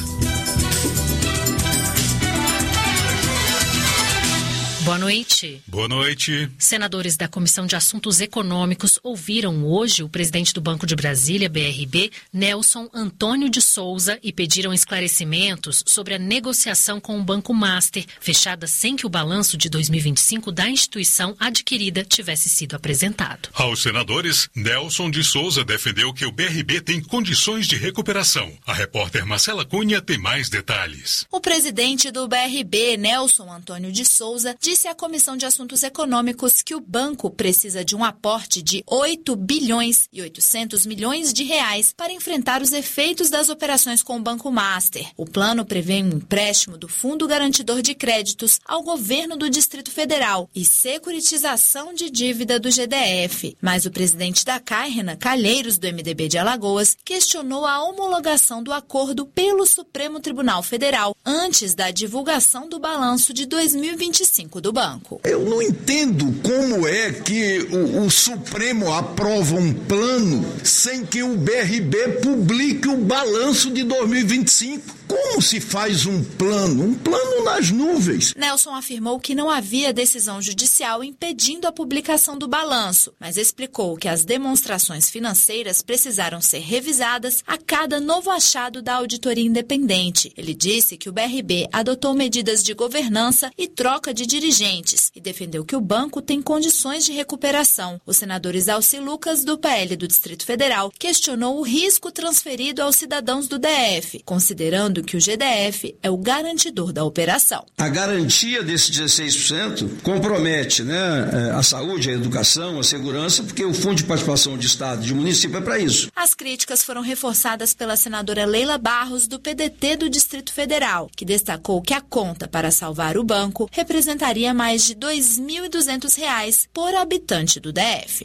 Boa noite. Boa noite. Senadores da Comissão de Assuntos Econômicos ouviram hoje o presidente do Banco de Brasília, BRB, Nelson Antônio de Souza, e pediram esclarecimentos sobre a negociação com o Banco Master, fechada sem que o balanço de 2025 da instituição adquirida tivesse sido apresentado. Aos senadores, Nelson de Souza defendeu que o BRB tem condições de recuperação. A repórter Marcela Cunha tem mais detalhes. O presidente do BRB, Nelson Antônio de Souza, disse à Comissão de Assuntos Econômicos que o banco precisa de um aporte de 8 bilhões e 800 milhões de reais para enfrentar os efeitos das operações com o Banco Master. O plano prevê um empréstimo do Fundo Garantidor de Créditos ao governo do Distrito Federal e securitização de dívida do GDF. Mas o presidente da CAI, Renan Calheiros, do MDB de Alagoas, questionou a homologação do acordo pelo Supremo Tribunal Federal antes da divulgação do balanço de 2025 do banco. Eu não entendo como é que o Supremo aprova um plano sem que o BRB publique o balanço de 2025. Como se faz um plano? Um plano nas nuvens. Nelson afirmou que não havia decisão judicial impedindo a publicação do balanço, mas explicou que as demonstrações financeiras precisaram ser revisadas a cada novo achado da auditoria independente. Ele disse que o BRB adotou medidas de governança e troca de dirigentes e defendeu que o banco tem condições de recuperação. O senador Isalci Lucas, do PL do Distrito Federal, questionou o risco transferido aos cidadãos do DF, considerando que o GDF é o garantidor da operação. A garantia desse 16% compromete, a saúde, a educação, a segurança, porque o Fundo de Participação de Estado e de município é para isso. As críticas foram reforçadas pela senadora Leila Barros, do PDT do Distrito Federal, que destacou que a conta para salvar o banco representaria mais de R$ 2.200 por habitante do DF.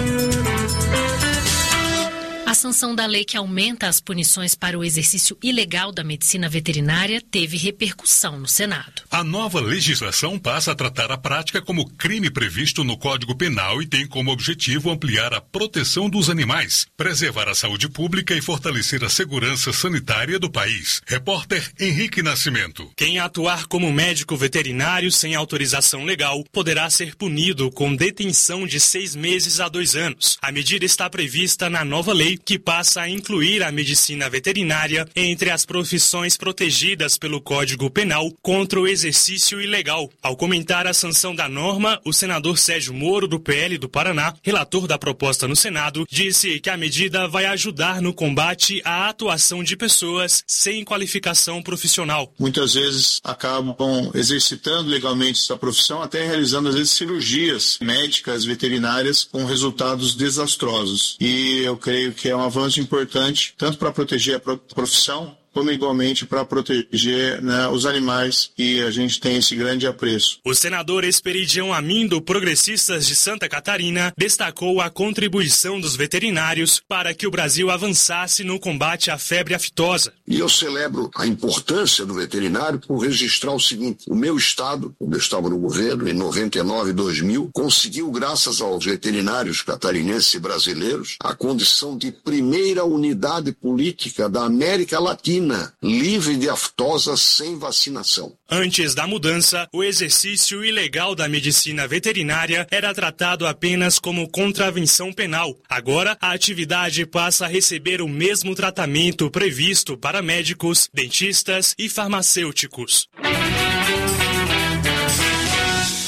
A sanção da lei que aumenta as punições para o exercício ilegal da medicina veterinária teve repercussão no Senado. A nova legislação passa a tratar a prática como crime previsto no Código Penal e tem como objetivo ampliar a proteção dos animais, preservar a saúde pública e fortalecer a segurança sanitária do país. Repórter Henrique Nascimento. Quem atuar como médico veterinário sem autorização legal poderá ser punido com detenção de 6 meses a 2 anos. A medida está prevista na nova lei, que passa a incluir a medicina veterinária entre as profissões protegidas pelo Código Penal contra o exercício ilegal. Ao comentar a sanção da norma, o senador Sérgio Moro, do PL do Paraná, relator da proposta no Senado, disse que a medida vai ajudar no combate à atuação de pessoas sem qualificação profissional. Muitas vezes acabam exercitando legalmente essa profissão, até realizando às vezes cirurgias médicas veterinárias com resultados desastrosos. E eu creio que é um avanço importante, tanto para proteger a profissão, como igualmente para proteger os animais, e a gente tem esse grande apreço. O senador Esperidião Amin, do Progressistas de Santa Catarina, destacou a contribuição dos veterinários para que o Brasil avançasse no combate à febre aftosa. E eu celebro a importância do veterinário por registrar o seguinte: o meu estado, quando eu estava no governo, em 99 e 2000, conseguiu, graças aos veterinários catarinenses e brasileiros, a condição de primeira unidade política da América Latina livre de aftosa sem vacinação. Antes da mudança, o exercício ilegal da medicina veterinária era tratado apenas como contravenção penal. Agora, a atividade passa a receber o mesmo tratamento previsto para médicos, dentistas e farmacêuticos.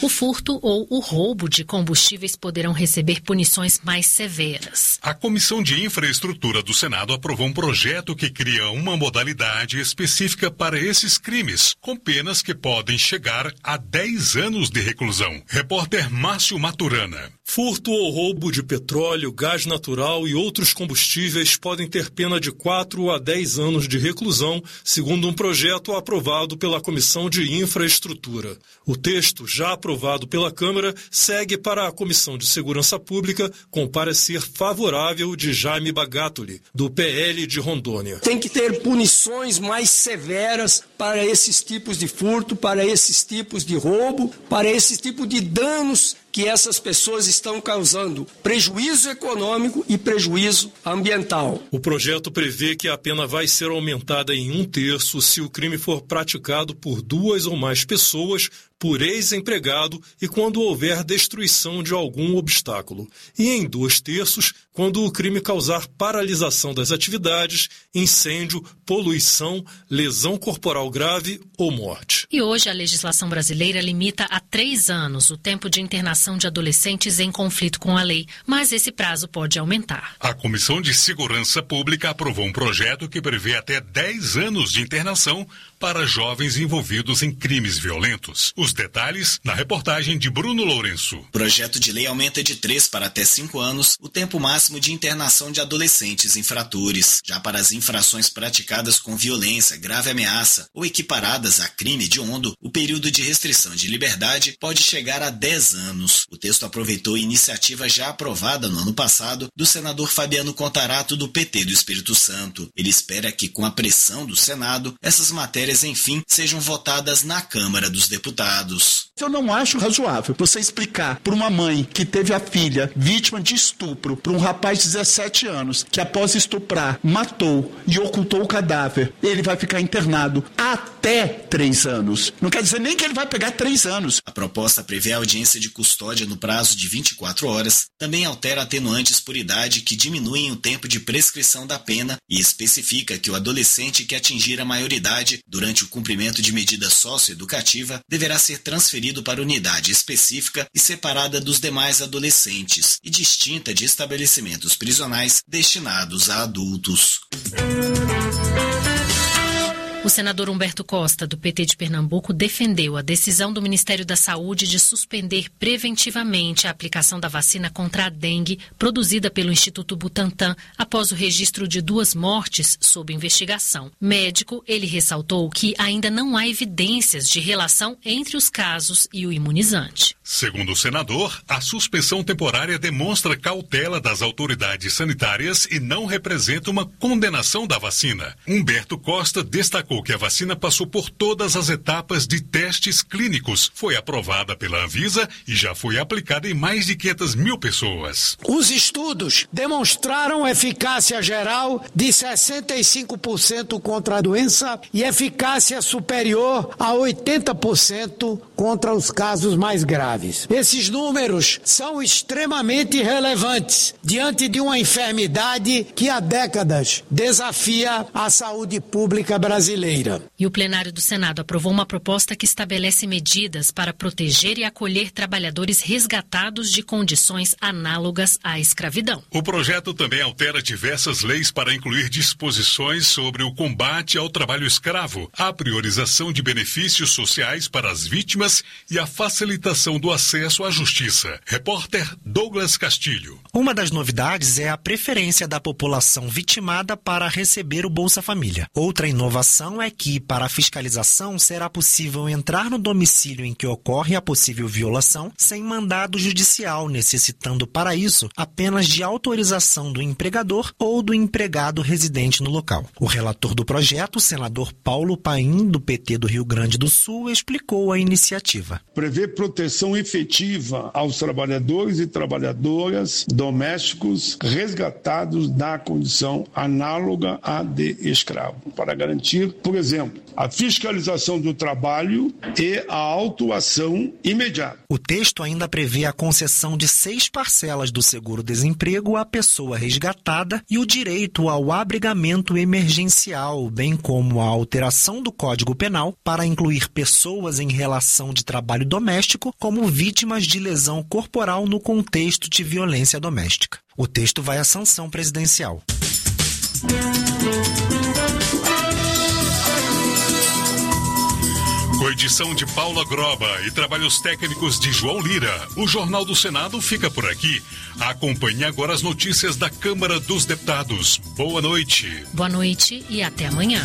O furto ou o roubo de combustíveis poderão receber punições mais severas. A Comissão de Infraestrutura do Senado aprovou um projeto que cria uma modalidade específica para esses crimes, com penas que podem chegar a 10 anos de reclusão. Repórter Márcio Maturana. Furto ou roubo de petróleo, gás natural e outros combustíveis podem ter pena de 4 a 10 anos de reclusão, segundo um projeto aprovado pela Comissão de Infraestrutura. O texto, já aprovado pela Câmara, segue para a Comissão de Segurança Pública com parecer favorável de Jaime Bagatoli, do PL de Rondônia. Tem que ter punições mais severas para esses tipos de furto, para esses tipos de roubo, para esses tipos de danos que essas pessoas estão causando prejuízo econômico e prejuízo ambiental. O projeto prevê que a pena vai ser aumentada em 1/3 se o crime for praticado por 2 ou mais pessoas, por ex-empregado e quando houver destruição de algum obstáculo, e em 2/3 quando o crime causar paralisação das atividades, incêndio, poluição, lesão corporal grave ou morte. E hoje a legislação brasileira limita a 3 anos o tempo de internação de adolescentes em conflito com a lei, mas esse prazo pode aumentar. A Comissão de Segurança Pública aprovou um projeto que prevê até 10 anos de internação para jovens envolvidos em crimes violentos. Os detalhes na reportagem de Bruno Lourenço. O projeto de lei aumenta de 3 para até 5 anos o tempo máximo de internação de adolescentes infratores. Já para as infrações praticadas com violência, grave ameaça ou equiparadas a crime hediondo, o período de restrição de liberdade pode chegar a 10 anos. O texto aproveitou iniciativa já aprovada no ano passado do senador Fabiano Contarato, do PT do Espírito Santo. Ele espera que, com a pressão do Senado, essas matérias, enfim, sejam votadas na Câmara dos Deputados. Eu não acho razoável você explicar para uma mãe que teve a filha vítima de estupro, para um rapaz de 17 anos, que após estuprar, matou e ocultou o cadáver, ele vai ficar internado até 3 anos. Não quer dizer nem que ele vai pegar 3 anos. A proposta prevê a audiência de custódia no prazo de 24 horas, também altera atenuantes por idade que diminuem o tempo de prescrição da pena e especifica que o adolescente que atingir a maioridade durante o cumprimento de medida socioeducativa deverá ser transferido para unidade específica e separada dos demais adolescentes e distinta de estabelecimentos prisionais destinados a adultos. O senador Humberto Costa, do PT de Pernambuco, defendeu a decisão do Ministério da Saúde de suspender preventivamente a aplicação da vacina contra a dengue produzida pelo Instituto Butantan após o registro de 2 mortes sob investigação. Médico, ele ressaltou que ainda não há evidências de relação entre os casos e o imunizante. Segundo o senador, a suspensão temporária demonstra cautela das autoridades sanitárias e não representa uma condenação da vacina. Humberto Costa destacou que a vacina passou por todas as etapas de testes clínicos, foi aprovada pela Anvisa e já foi aplicada em mais de 500 mil pessoas. Os estudos demonstraram eficácia geral de 65% contra a doença e eficácia superior a 80% contra os casos mais graves. Esses números são extremamente relevantes diante de uma enfermidade que há décadas desafia a saúde pública brasileira. E o plenário do Senado aprovou uma proposta que estabelece medidas para proteger e acolher trabalhadores resgatados de condições análogas à escravidão. O projeto também altera diversas leis para incluir disposições sobre o combate ao trabalho escravo, a priorização de benefícios sociais para as vítimas e a facilitação do acesso à justiça. Repórter Douglas Castilho. Uma das novidades é a preferência da população vitimada para receber o Bolsa Família. Outra inovação é que, para a fiscalização, será possível entrar no domicílio em que ocorre a possível violação sem mandado judicial, necessitando para isso apenas de autorização do empregador ou do empregado residente no local. O relator do projeto, o senador Paulo Paim, do PT do Rio Grande do Sul, explicou a iniciativa. Prevê proteção efetiva aos trabalhadores e trabalhadoras domésticos resgatados da condição análoga à de escravo, para garantir, por exemplo, a fiscalização do trabalho e a autuação imediata. O texto ainda prevê a concessão de 6 parcelas do seguro-desemprego à pessoa resgatada e o direito ao abrigamento emergencial, bem como a alteração do Código Penal para incluir pessoas em relação de trabalho doméstico como como vítimas de lesão corporal no contexto de violência doméstica. O texto vai à sanção presidencial. Com edição de Paula Groba e trabalhos técnicos de João Lira, o Jornal do Senado fica por aqui. Acompanhe agora as notícias da Câmara dos Deputados. Boa noite. Boa noite e até amanhã.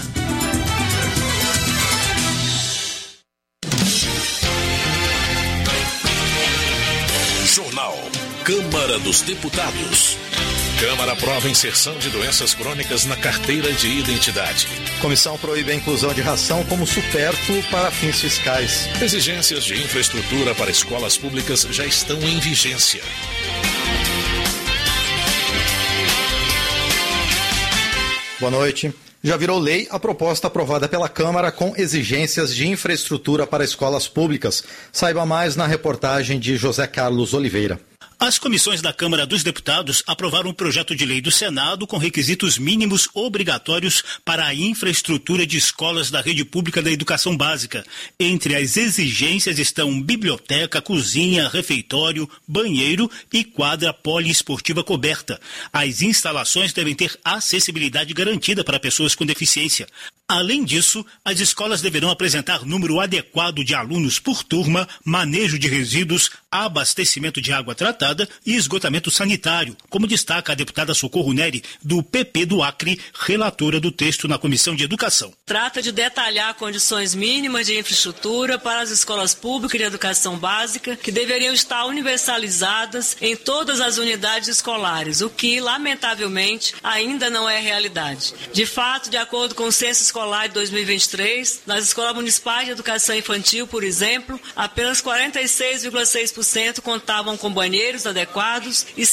Jornal Câmara dos Deputados. Câmara aprova inserção de doenças crônicas na carteira de identidade. Comissão proíbe a inclusão de ração como supérfluo para fins fiscais. Exigências de infraestrutura para escolas públicas já estão em vigência. Boa noite. Já virou lei a proposta aprovada pela Câmara com exigências de infraestrutura para escolas públicas. Saiba mais na reportagem de José Carlos Oliveira. As comissões da Câmara dos Deputados aprovaram um projeto de lei do Senado com requisitos mínimos obrigatórios para a infraestrutura de escolas da rede pública da educação básica. Entre as exigências estão biblioteca, cozinha, refeitório, banheiro e quadra poliesportiva coberta. As instalações devem ter acessibilidade garantida para pessoas com deficiência. Além disso, as escolas deverão apresentar número adequado de alunos por turma, manejo de resíduos, abastecimento de água tratada e esgotamento sanitário, como destaca a deputada Socorro Neri, do PP do Acre, relatora do texto na Comissão de Educação. Trata de detalhar condições mínimas de infraestrutura para as escolas públicas de educação básica, que deveriam estar universalizadas em todas as unidades escolares, o que, lamentavelmente, ainda não é realidade. De fato, de acordo com o Censo Escolar de 2023, nas escolas municipais de educação infantil, por exemplo, apenas 46,6% contavam com banheiros adequados e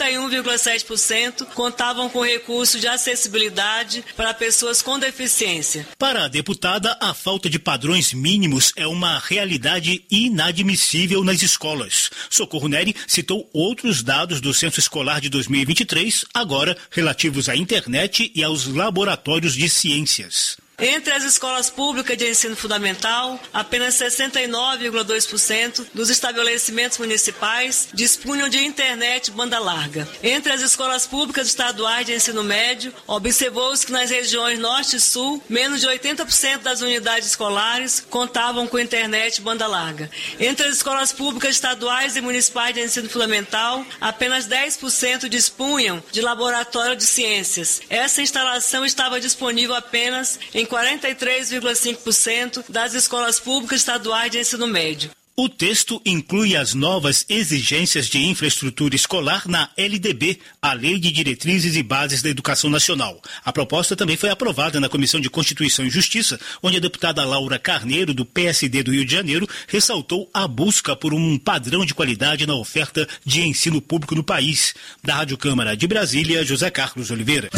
61,7% contavam com recursos de acessibilidade para pessoas com deficiência. Para a deputada, a falta de padrões mínimos é uma realidade inadmissível nas escolas. Socorro Neri citou outros dados do Censo Escolar de 2023, agora relativos à internet e aos laboratórios de ciências. Entre as escolas públicas de ensino fundamental, apenas 69,2% dos estabelecimentos municipais dispunham de internet banda larga. Entre as escolas públicas estaduais de ensino médio, observou-se que nas regiões norte e sul, menos de 80% das unidades escolares contavam com internet banda larga. Entre as escolas públicas estaduais e municipais de ensino fundamental, apenas 10% dispunham de laboratório de ciências. Essa instalação estava disponível apenas em 43,5% das escolas públicas estaduais de ensino médio. O texto inclui as novas exigências de infraestrutura escolar na LDB, a Lei de Diretrizes e Bases da Educação Nacional. A proposta também foi aprovada na Comissão de Constituição e Justiça, onde a deputada Laura Carneiro, do PSD do Rio de Janeiro, ressaltou a busca por um padrão de qualidade na oferta de ensino público no país. Da Rádio Câmara de Brasília, José Carlos Oliveira.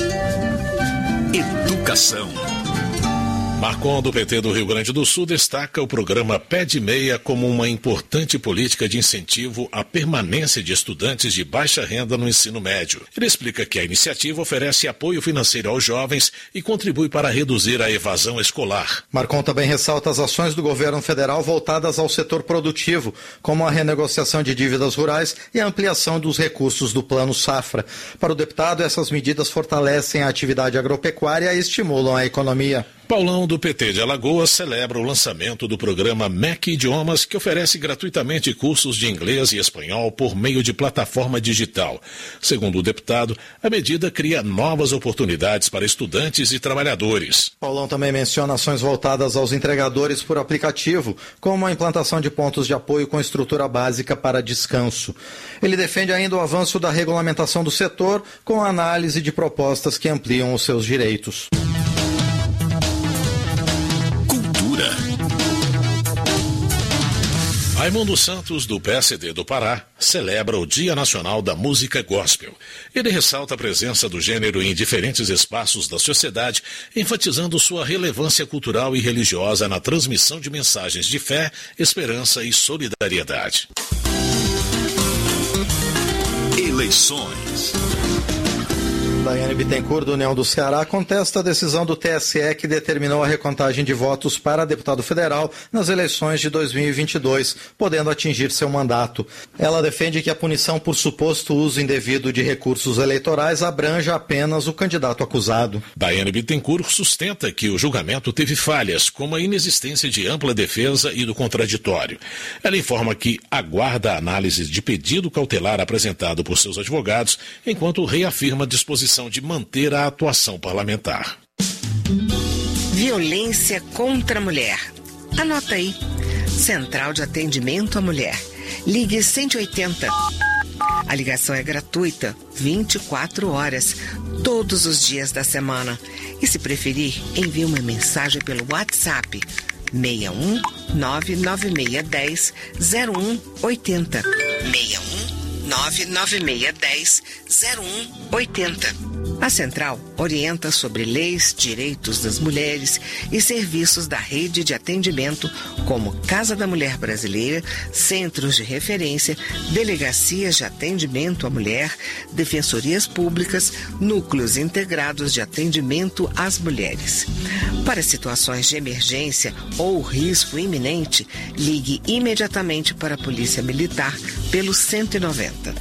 Educação. Marcon, do PT do Rio Grande do Sul, destaca o programa Pé de Meia como uma importante política de incentivo à permanência de estudantes de baixa renda no ensino médio. Ele explica que a iniciativa oferece apoio financeiro aos jovens e contribui para reduzir a evasão escolar. Marcon também ressalta as ações do governo federal voltadas ao setor produtivo, como a renegociação de dívidas rurais e a ampliação dos recursos do Plano Safra. Para o deputado, essas medidas fortalecem a atividade agropecuária e estimulam a economia. Paulão, do PT de Alagoas, celebra o lançamento do programa MEC Idiomas, que oferece gratuitamente cursos de inglês e espanhol por meio de plataforma digital. Segundo o deputado, a medida cria novas oportunidades para estudantes e trabalhadores. Paulão também menciona ações voltadas aos entregadores por aplicativo, como a implantação de pontos de apoio com estrutura básica para descanso. Ele defende ainda o avanço da regulamentação do setor, com a análise de propostas que ampliam os seus direitos. Raimundo Santos, do PSD do Pará, celebra o Dia Nacional da Música Gospel. Ele ressalta a presença do gênero em diferentes espaços da sociedade, enfatizando sua relevância cultural e religiosa na transmissão de mensagens de fé, esperança e solidariedade. Eleições. Daiane Bittencourt, do União do Ceará, contesta a decisão do TSE que determinou a recontagem de votos para deputado federal nas eleições de 2022, podendo atingir seu mandato. Ela defende que a punição por suposto uso indevido de recursos eleitorais abranja apenas o candidato acusado. Daiane Bittencourt sustenta que o julgamento teve falhas, como a inexistência de ampla defesa e do contraditório. Ela informa que aguarda a análise de pedido cautelar apresentado por seus advogados, enquanto reafirma a disposição de manter a atuação parlamentar. Violência contra a mulher. Anota aí. Central de Atendimento à Mulher. Ligue 180. A ligação é gratuita, 24 horas, todos os dias da semana. E se preferir, envie uma mensagem pelo WhatsApp 61 99610 0180. 61 99610 0180. A Central orienta sobre leis, direitos das mulheres e serviços da rede de atendimento como Casa da Mulher Brasileira, centros de referência, delegacias de atendimento à mulher, defensorias públicas, núcleos integrados de atendimento às mulheres. Para situações de emergência ou risco iminente, ligue imediatamente para a Polícia Militar pelo 190.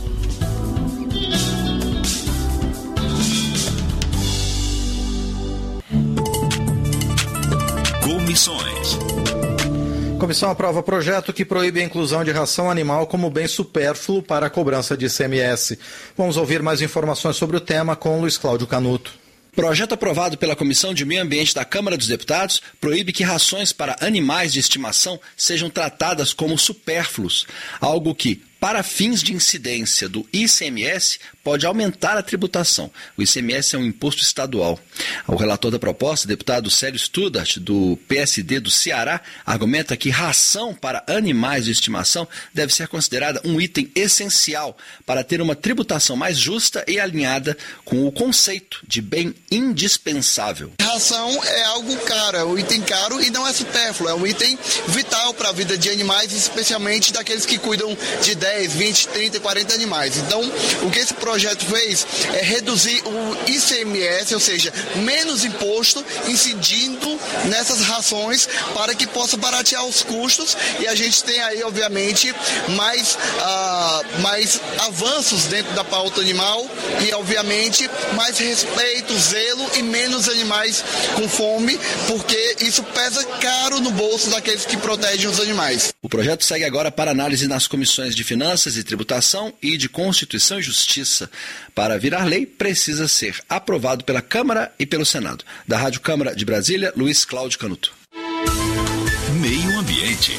Comissões. Comissão aprova projeto que proíbe a inclusão de ração animal como bem supérfluo para a cobrança de ICMS. Vamos ouvir mais informações sobre o tema com Luiz Cláudio Canuto. Projeto aprovado pela Comissão de Meio Ambiente da Câmara dos Deputados proíbe que rações para animais de estimação sejam tratadas como supérfluos, algo que, para fins de incidência do ICMS, pode aumentar a tributação. O ICMS é um imposto estadual. O relator da proposta, deputado Célio Studart, do PSD do Ceará, argumenta que ração para animais de estimação deve ser considerada um item essencial para ter uma tributação mais justa e alinhada com o conceito de bem indispensável. Ração é algo caro, é um item caro e não é supérfluo, é um item vital para a vida de animais, especialmente daqueles que cuidam de 10, 20, 30, 40 animais. Então, o que esse projeto fez é reduzir o ICMS, ou seja, menos imposto incidindo nessas rações para que possa baratear os custos e a gente tem aí, obviamente, mais avanços dentro da pauta animal e, obviamente, mais respeito, zelo e menos animais com fome, porque isso pesa caro no bolso daqueles que protegem os animais. O projeto segue agora para análise nas comissões de Finanças e Tributação e de Constituição e Justiça. Para virar lei, precisa ser aprovado pela Câmara e pelo Senado. Da Rádio Câmara de Brasília, Luiz Cláudio Canuto. Meio Ambiente.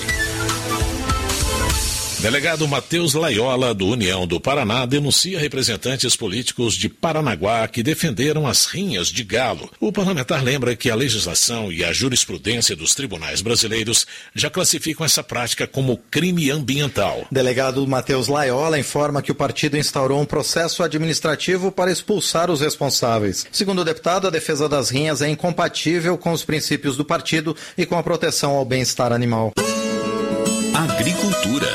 Delegado Matheus Laiola, do União do Paraná, denuncia representantes políticos de Paranaguá que defenderam as rinhas de galo. O parlamentar lembra que a legislação e a jurisprudência dos tribunais brasileiros já classificam essa prática como crime ambiental. Delegado Matheus Laiola informa que o partido instaurou um processo administrativo para expulsar os responsáveis. Segundo o deputado, a defesa das rinhas é incompatível com os princípios do partido e com a proteção ao bem-estar animal. Agricultura.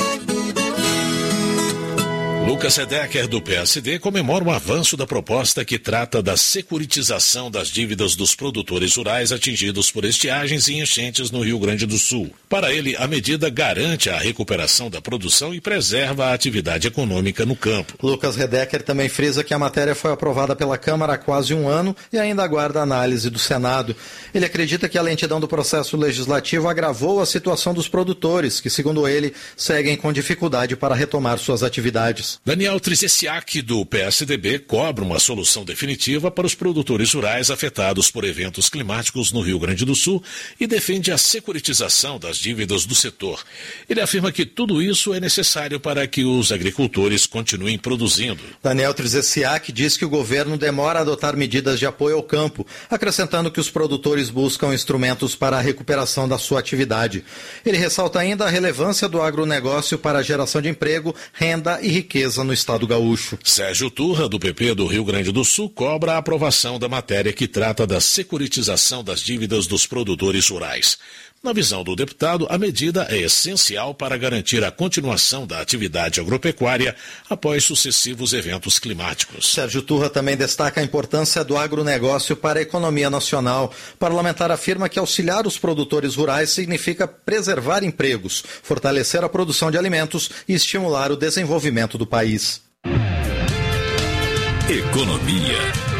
Lucas Redeker, do PSD, comemora o avanço da proposta que trata da securitização das dívidas dos produtores rurais atingidos por estiagens e enchentes no Rio Grande do Sul. Para ele, a medida garante a recuperação da produção e preserva a atividade econômica no campo. Lucas Redeker também frisa que a matéria foi aprovada pela Câmara há quase um ano e ainda aguarda a análise do Senado. Ele acredita que a lentidão do processo legislativo agravou a situação dos produtores, que, segundo ele, seguem com dificuldade para retomar suas atividades. Daniel Tricesiak, do PSDB, cobra uma solução definitiva para os produtores rurais afetados por eventos climáticos no Rio Grande do Sul e defende a securitização das dívidas do setor. Ele afirma que tudo isso é necessário para que os agricultores continuem produzindo. Daniel Tricesiak diz que o governo demora a adotar medidas de apoio ao campo, acrescentando que os produtores buscam instrumentos para a recuperação da sua atividade. Ele ressalta ainda a relevância do agronegócio para a geração de emprego, renda e riqueza no estado gaúcho. Sérgio Turra, do PP do Rio Grande do Sul, cobra a aprovação da matéria que trata da securitização das dívidas dos produtores rurais. Na visão do deputado, a medida é essencial para garantir a continuação da atividade agropecuária após sucessivos eventos climáticos. Sérgio Turra também destaca a importância do agronegócio para a economia nacional. O parlamentar afirma que auxiliar os produtores rurais significa preservar empregos, fortalecer a produção de alimentos e estimular o desenvolvimento do país. Economia.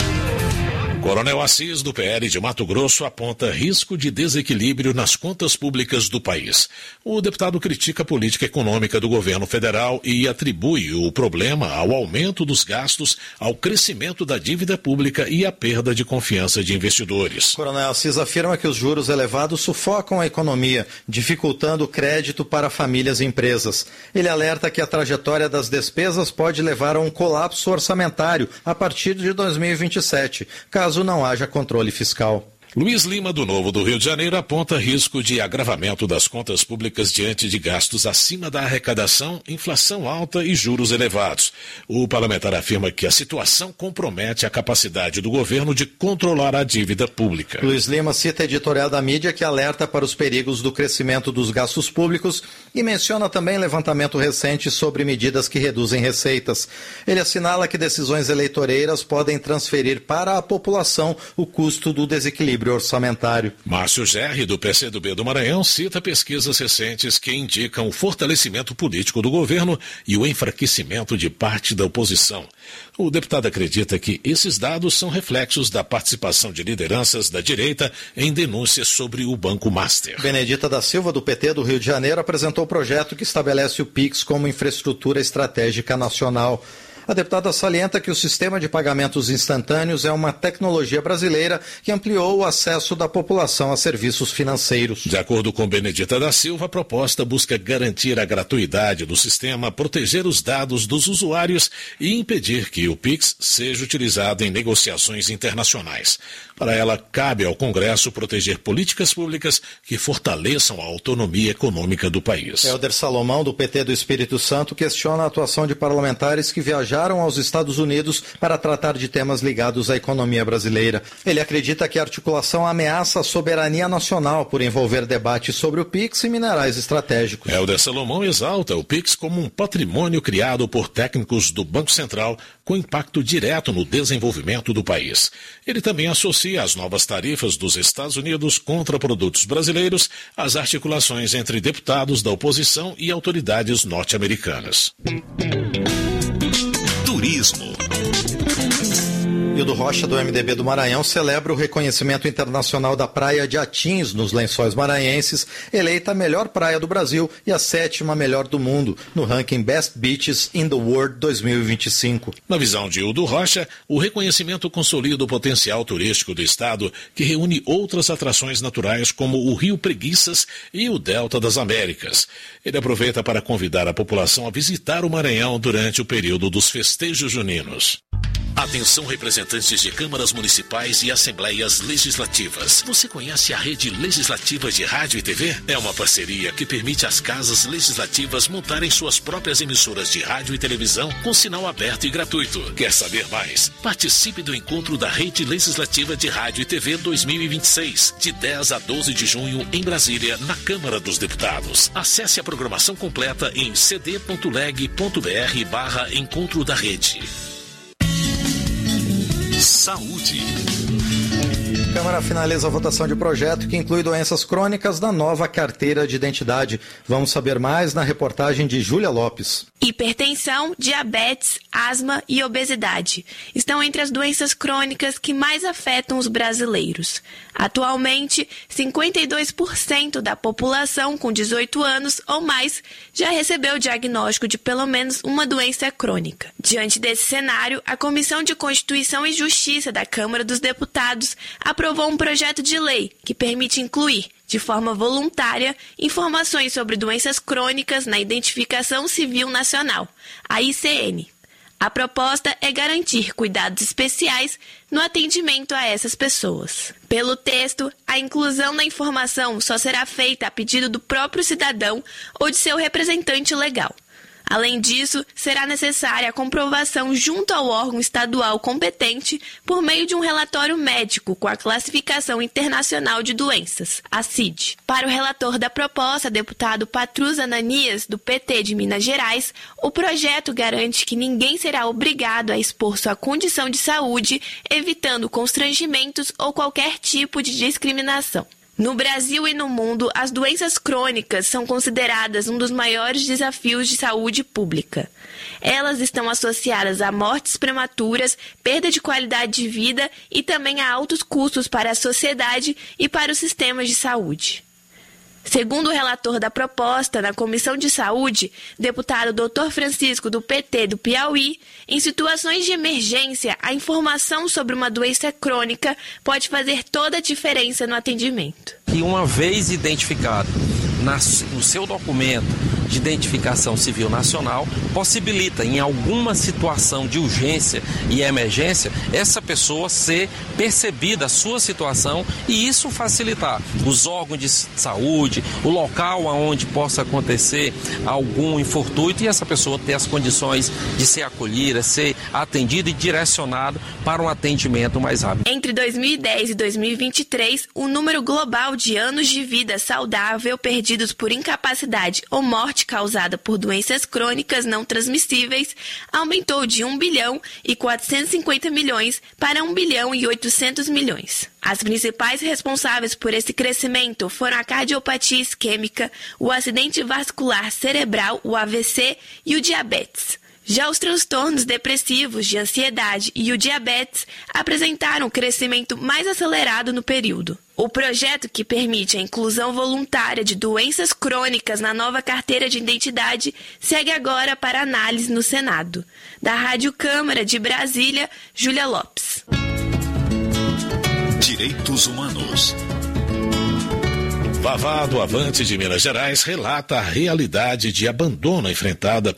Coronel Assis, do PL de Mato Grosso, aponta risco de desequilíbrio nas contas públicas do país. O deputado critica a política econômica do governo federal e atribui o problema ao aumento dos gastos, ao crescimento da dívida pública e à perda de confiança de investidores. Coronel Assis afirma que os juros elevados sufocam a economia, dificultando o crédito para famílias e empresas. Ele alerta que a trajetória das despesas pode levar a um colapso orçamentário a partir de 2027, caso não haja controle fiscal. Luiz Lima, do Novo do Rio de Janeiro, aponta risco de agravamento das contas públicas diante de gastos acima da arrecadação, inflação alta e juros elevados. O parlamentar afirma que a situação compromete a capacidade do governo de controlar a dívida pública. Luiz Lima cita a editorial da mídia que alerta para os perigos do crescimento dos gastos públicos e menciona também levantamento recente sobre medidas que reduzem receitas. Ele assinala que decisões eleitoreiras podem transferir para a população o custo do desequilíbrio orçamentário. Márcio Gerri, do PCdoB do Maranhão, cita pesquisas recentes que indicam o fortalecimento político do governo e o enfraquecimento de parte da oposição. O deputado acredita que esses dados são reflexos da participação de lideranças da direita em denúncias sobre o Banco Master. Benedita da Silva, do PT do Rio de Janeiro, apresentou o projeto que estabelece o PIX como infraestrutura estratégica nacional. A deputada salienta que o sistema de pagamentos instantâneos é uma tecnologia brasileira que ampliou o acesso da população a serviços financeiros. De acordo com Benedita da Silva, a proposta busca garantir a gratuidade do sistema, proteger os dados dos usuários e impedir que o PIX seja utilizado em negociações internacionais. Para ela, cabe ao Congresso proteger políticas públicas que fortaleçam a autonomia econômica do país. Helder Salomão, do PT do Espírito Santo, questiona a atuação de parlamentares que viajaram aos Estados Unidos para tratar de temas ligados à economia brasileira. Ele acredita que a articulação ameaça a soberania nacional por envolver debates sobre o PIX e minerais estratégicos. Helder Salomão exalta o PIX como um patrimônio criado por técnicos do Banco Central com impacto direto no desenvolvimento do país. Ele também associa as novas tarifas dos Estados Unidos contra produtos brasileiros às articulações entre deputados da oposição e autoridades norte-americanas. Turismo. Hildo Rocha, do MDB do Maranhão, celebra o reconhecimento internacional da praia de Atins, nos Lençóis Maranhenses, eleita a melhor praia do Brasil e a 7ª melhor do mundo, no ranking Best Beaches in the World 2025. Na visão de Hildo Rocha, o reconhecimento consolida o potencial turístico do estado, que reúne outras atrações naturais como o Rio Preguiças e o Delta das Américas. Ele aproveita para convidar a população a visitar o Maranhão durante o período dos festejos juninos. Atenção, representantes de câmaras municipais e assembleias legislativas. Você conhece a Rede Legislativa de Rádio e TV? É uma parceria que permite às casas legislativas montarem suas próprias emissoras de rádio e televisão com sinal aberto e gratuito. Quer saber mais? Participe do encontro da Rede Legislativa de Rádio e TV 2026, de 10 a 12 de junho em Brasília, na Câmara dos Deputados. Acesse a programação completa em cd.leg.br/encontro da rede. Saúde. A Câmara finaliza a votação de projeto que inclui doenças crônicas da nova carteira de identidade. Vamos saber mais na reportagem de Júlia Lopes. Hipertensão, diabetes, asma e obesidade estão entre as doenças crônicas que mais afetam os brasileiros. Atualmente, 52% da população com 18 anos ou mais já recebeu o diagnóstico de pelo menos uma doença crônica. Diante desse cenário, a Comissão de Constituição e Justiça da Câmara dos Deputados aprovou um projeto de lei que permite incluir, de forma voluntária, informações sobre doenças crônicas na Identificação Civil Nacional, a ICN. A proposta é garantir cuidados especiais no atendimento a essas pessoas. Pelo texto, a inclusão da informação só será feita a pedido do próprio cidadão ou de seu representante legal. Além disso, será necessária a comprovação junto ao órgão estadual competente por meio de um relatório médico com a Classificação Internacional de Doenças, a CID. Para o relator da proposta, deputado Patrus Ananias, do PT de Minas Gerais, o projeto garante que ninguém será obrigado a expor sua condição de saúde, evitando constrangimentos ou qualquer tipo de discriminação. No Brasil e no mundo, as doenças crônicas são consideradas um dos maiores desafios de saúde pública. Elas estão associadas a mortes prematuras, perda de qualidade de vida e também a altos custos para a sociedade e para os sistemas de saúde. Segundo o relator da proposta na Comissão de Saúde, deputado Dr. Francisco do PT do Piauí, em situações de emergência, a informação sobre uma doença crônica pode fazer toda a diferença no atendimento. E uma vez identificado no seu documento de identificação civil nacional, possibilita em alguma situação de urgência e emergência essa pessoa ser percebida a sua situação e isso facilitar os órgãos de saúde, o local onde possa acontecer algum infortúnio e essa pessoa ter as condições de ser acolhida, ser atendida e direcionada para um atendimento mais rápido. Entre 2010 e 2023, o número global de anos de vida saudável perdidos por incapacidade ou morte causada por doenças crônicas não transmissíveis aumentou de 1 bilhão e 450 milhões para 1 bilhão e 800 milhões. As principais responsáveis por esse crescimento foram a cardiopatia isquêmica, o acidente vascular cerebral, o AVC e o diabetes. Já os transtornos depressivos, de ansiedade e o diabetes apresentaram um crescimento mais acelerado no período. O projeto que permite a inclusão voluntária de doenças crônicas na nova carteira de identidade segue agora para análise no Senado. Da Rádio Câmara de Brasília, Júlia Lopes. Direitos Humanos. Vavá do Avante de Minas Gerais relata a realidade de abandono enfrentada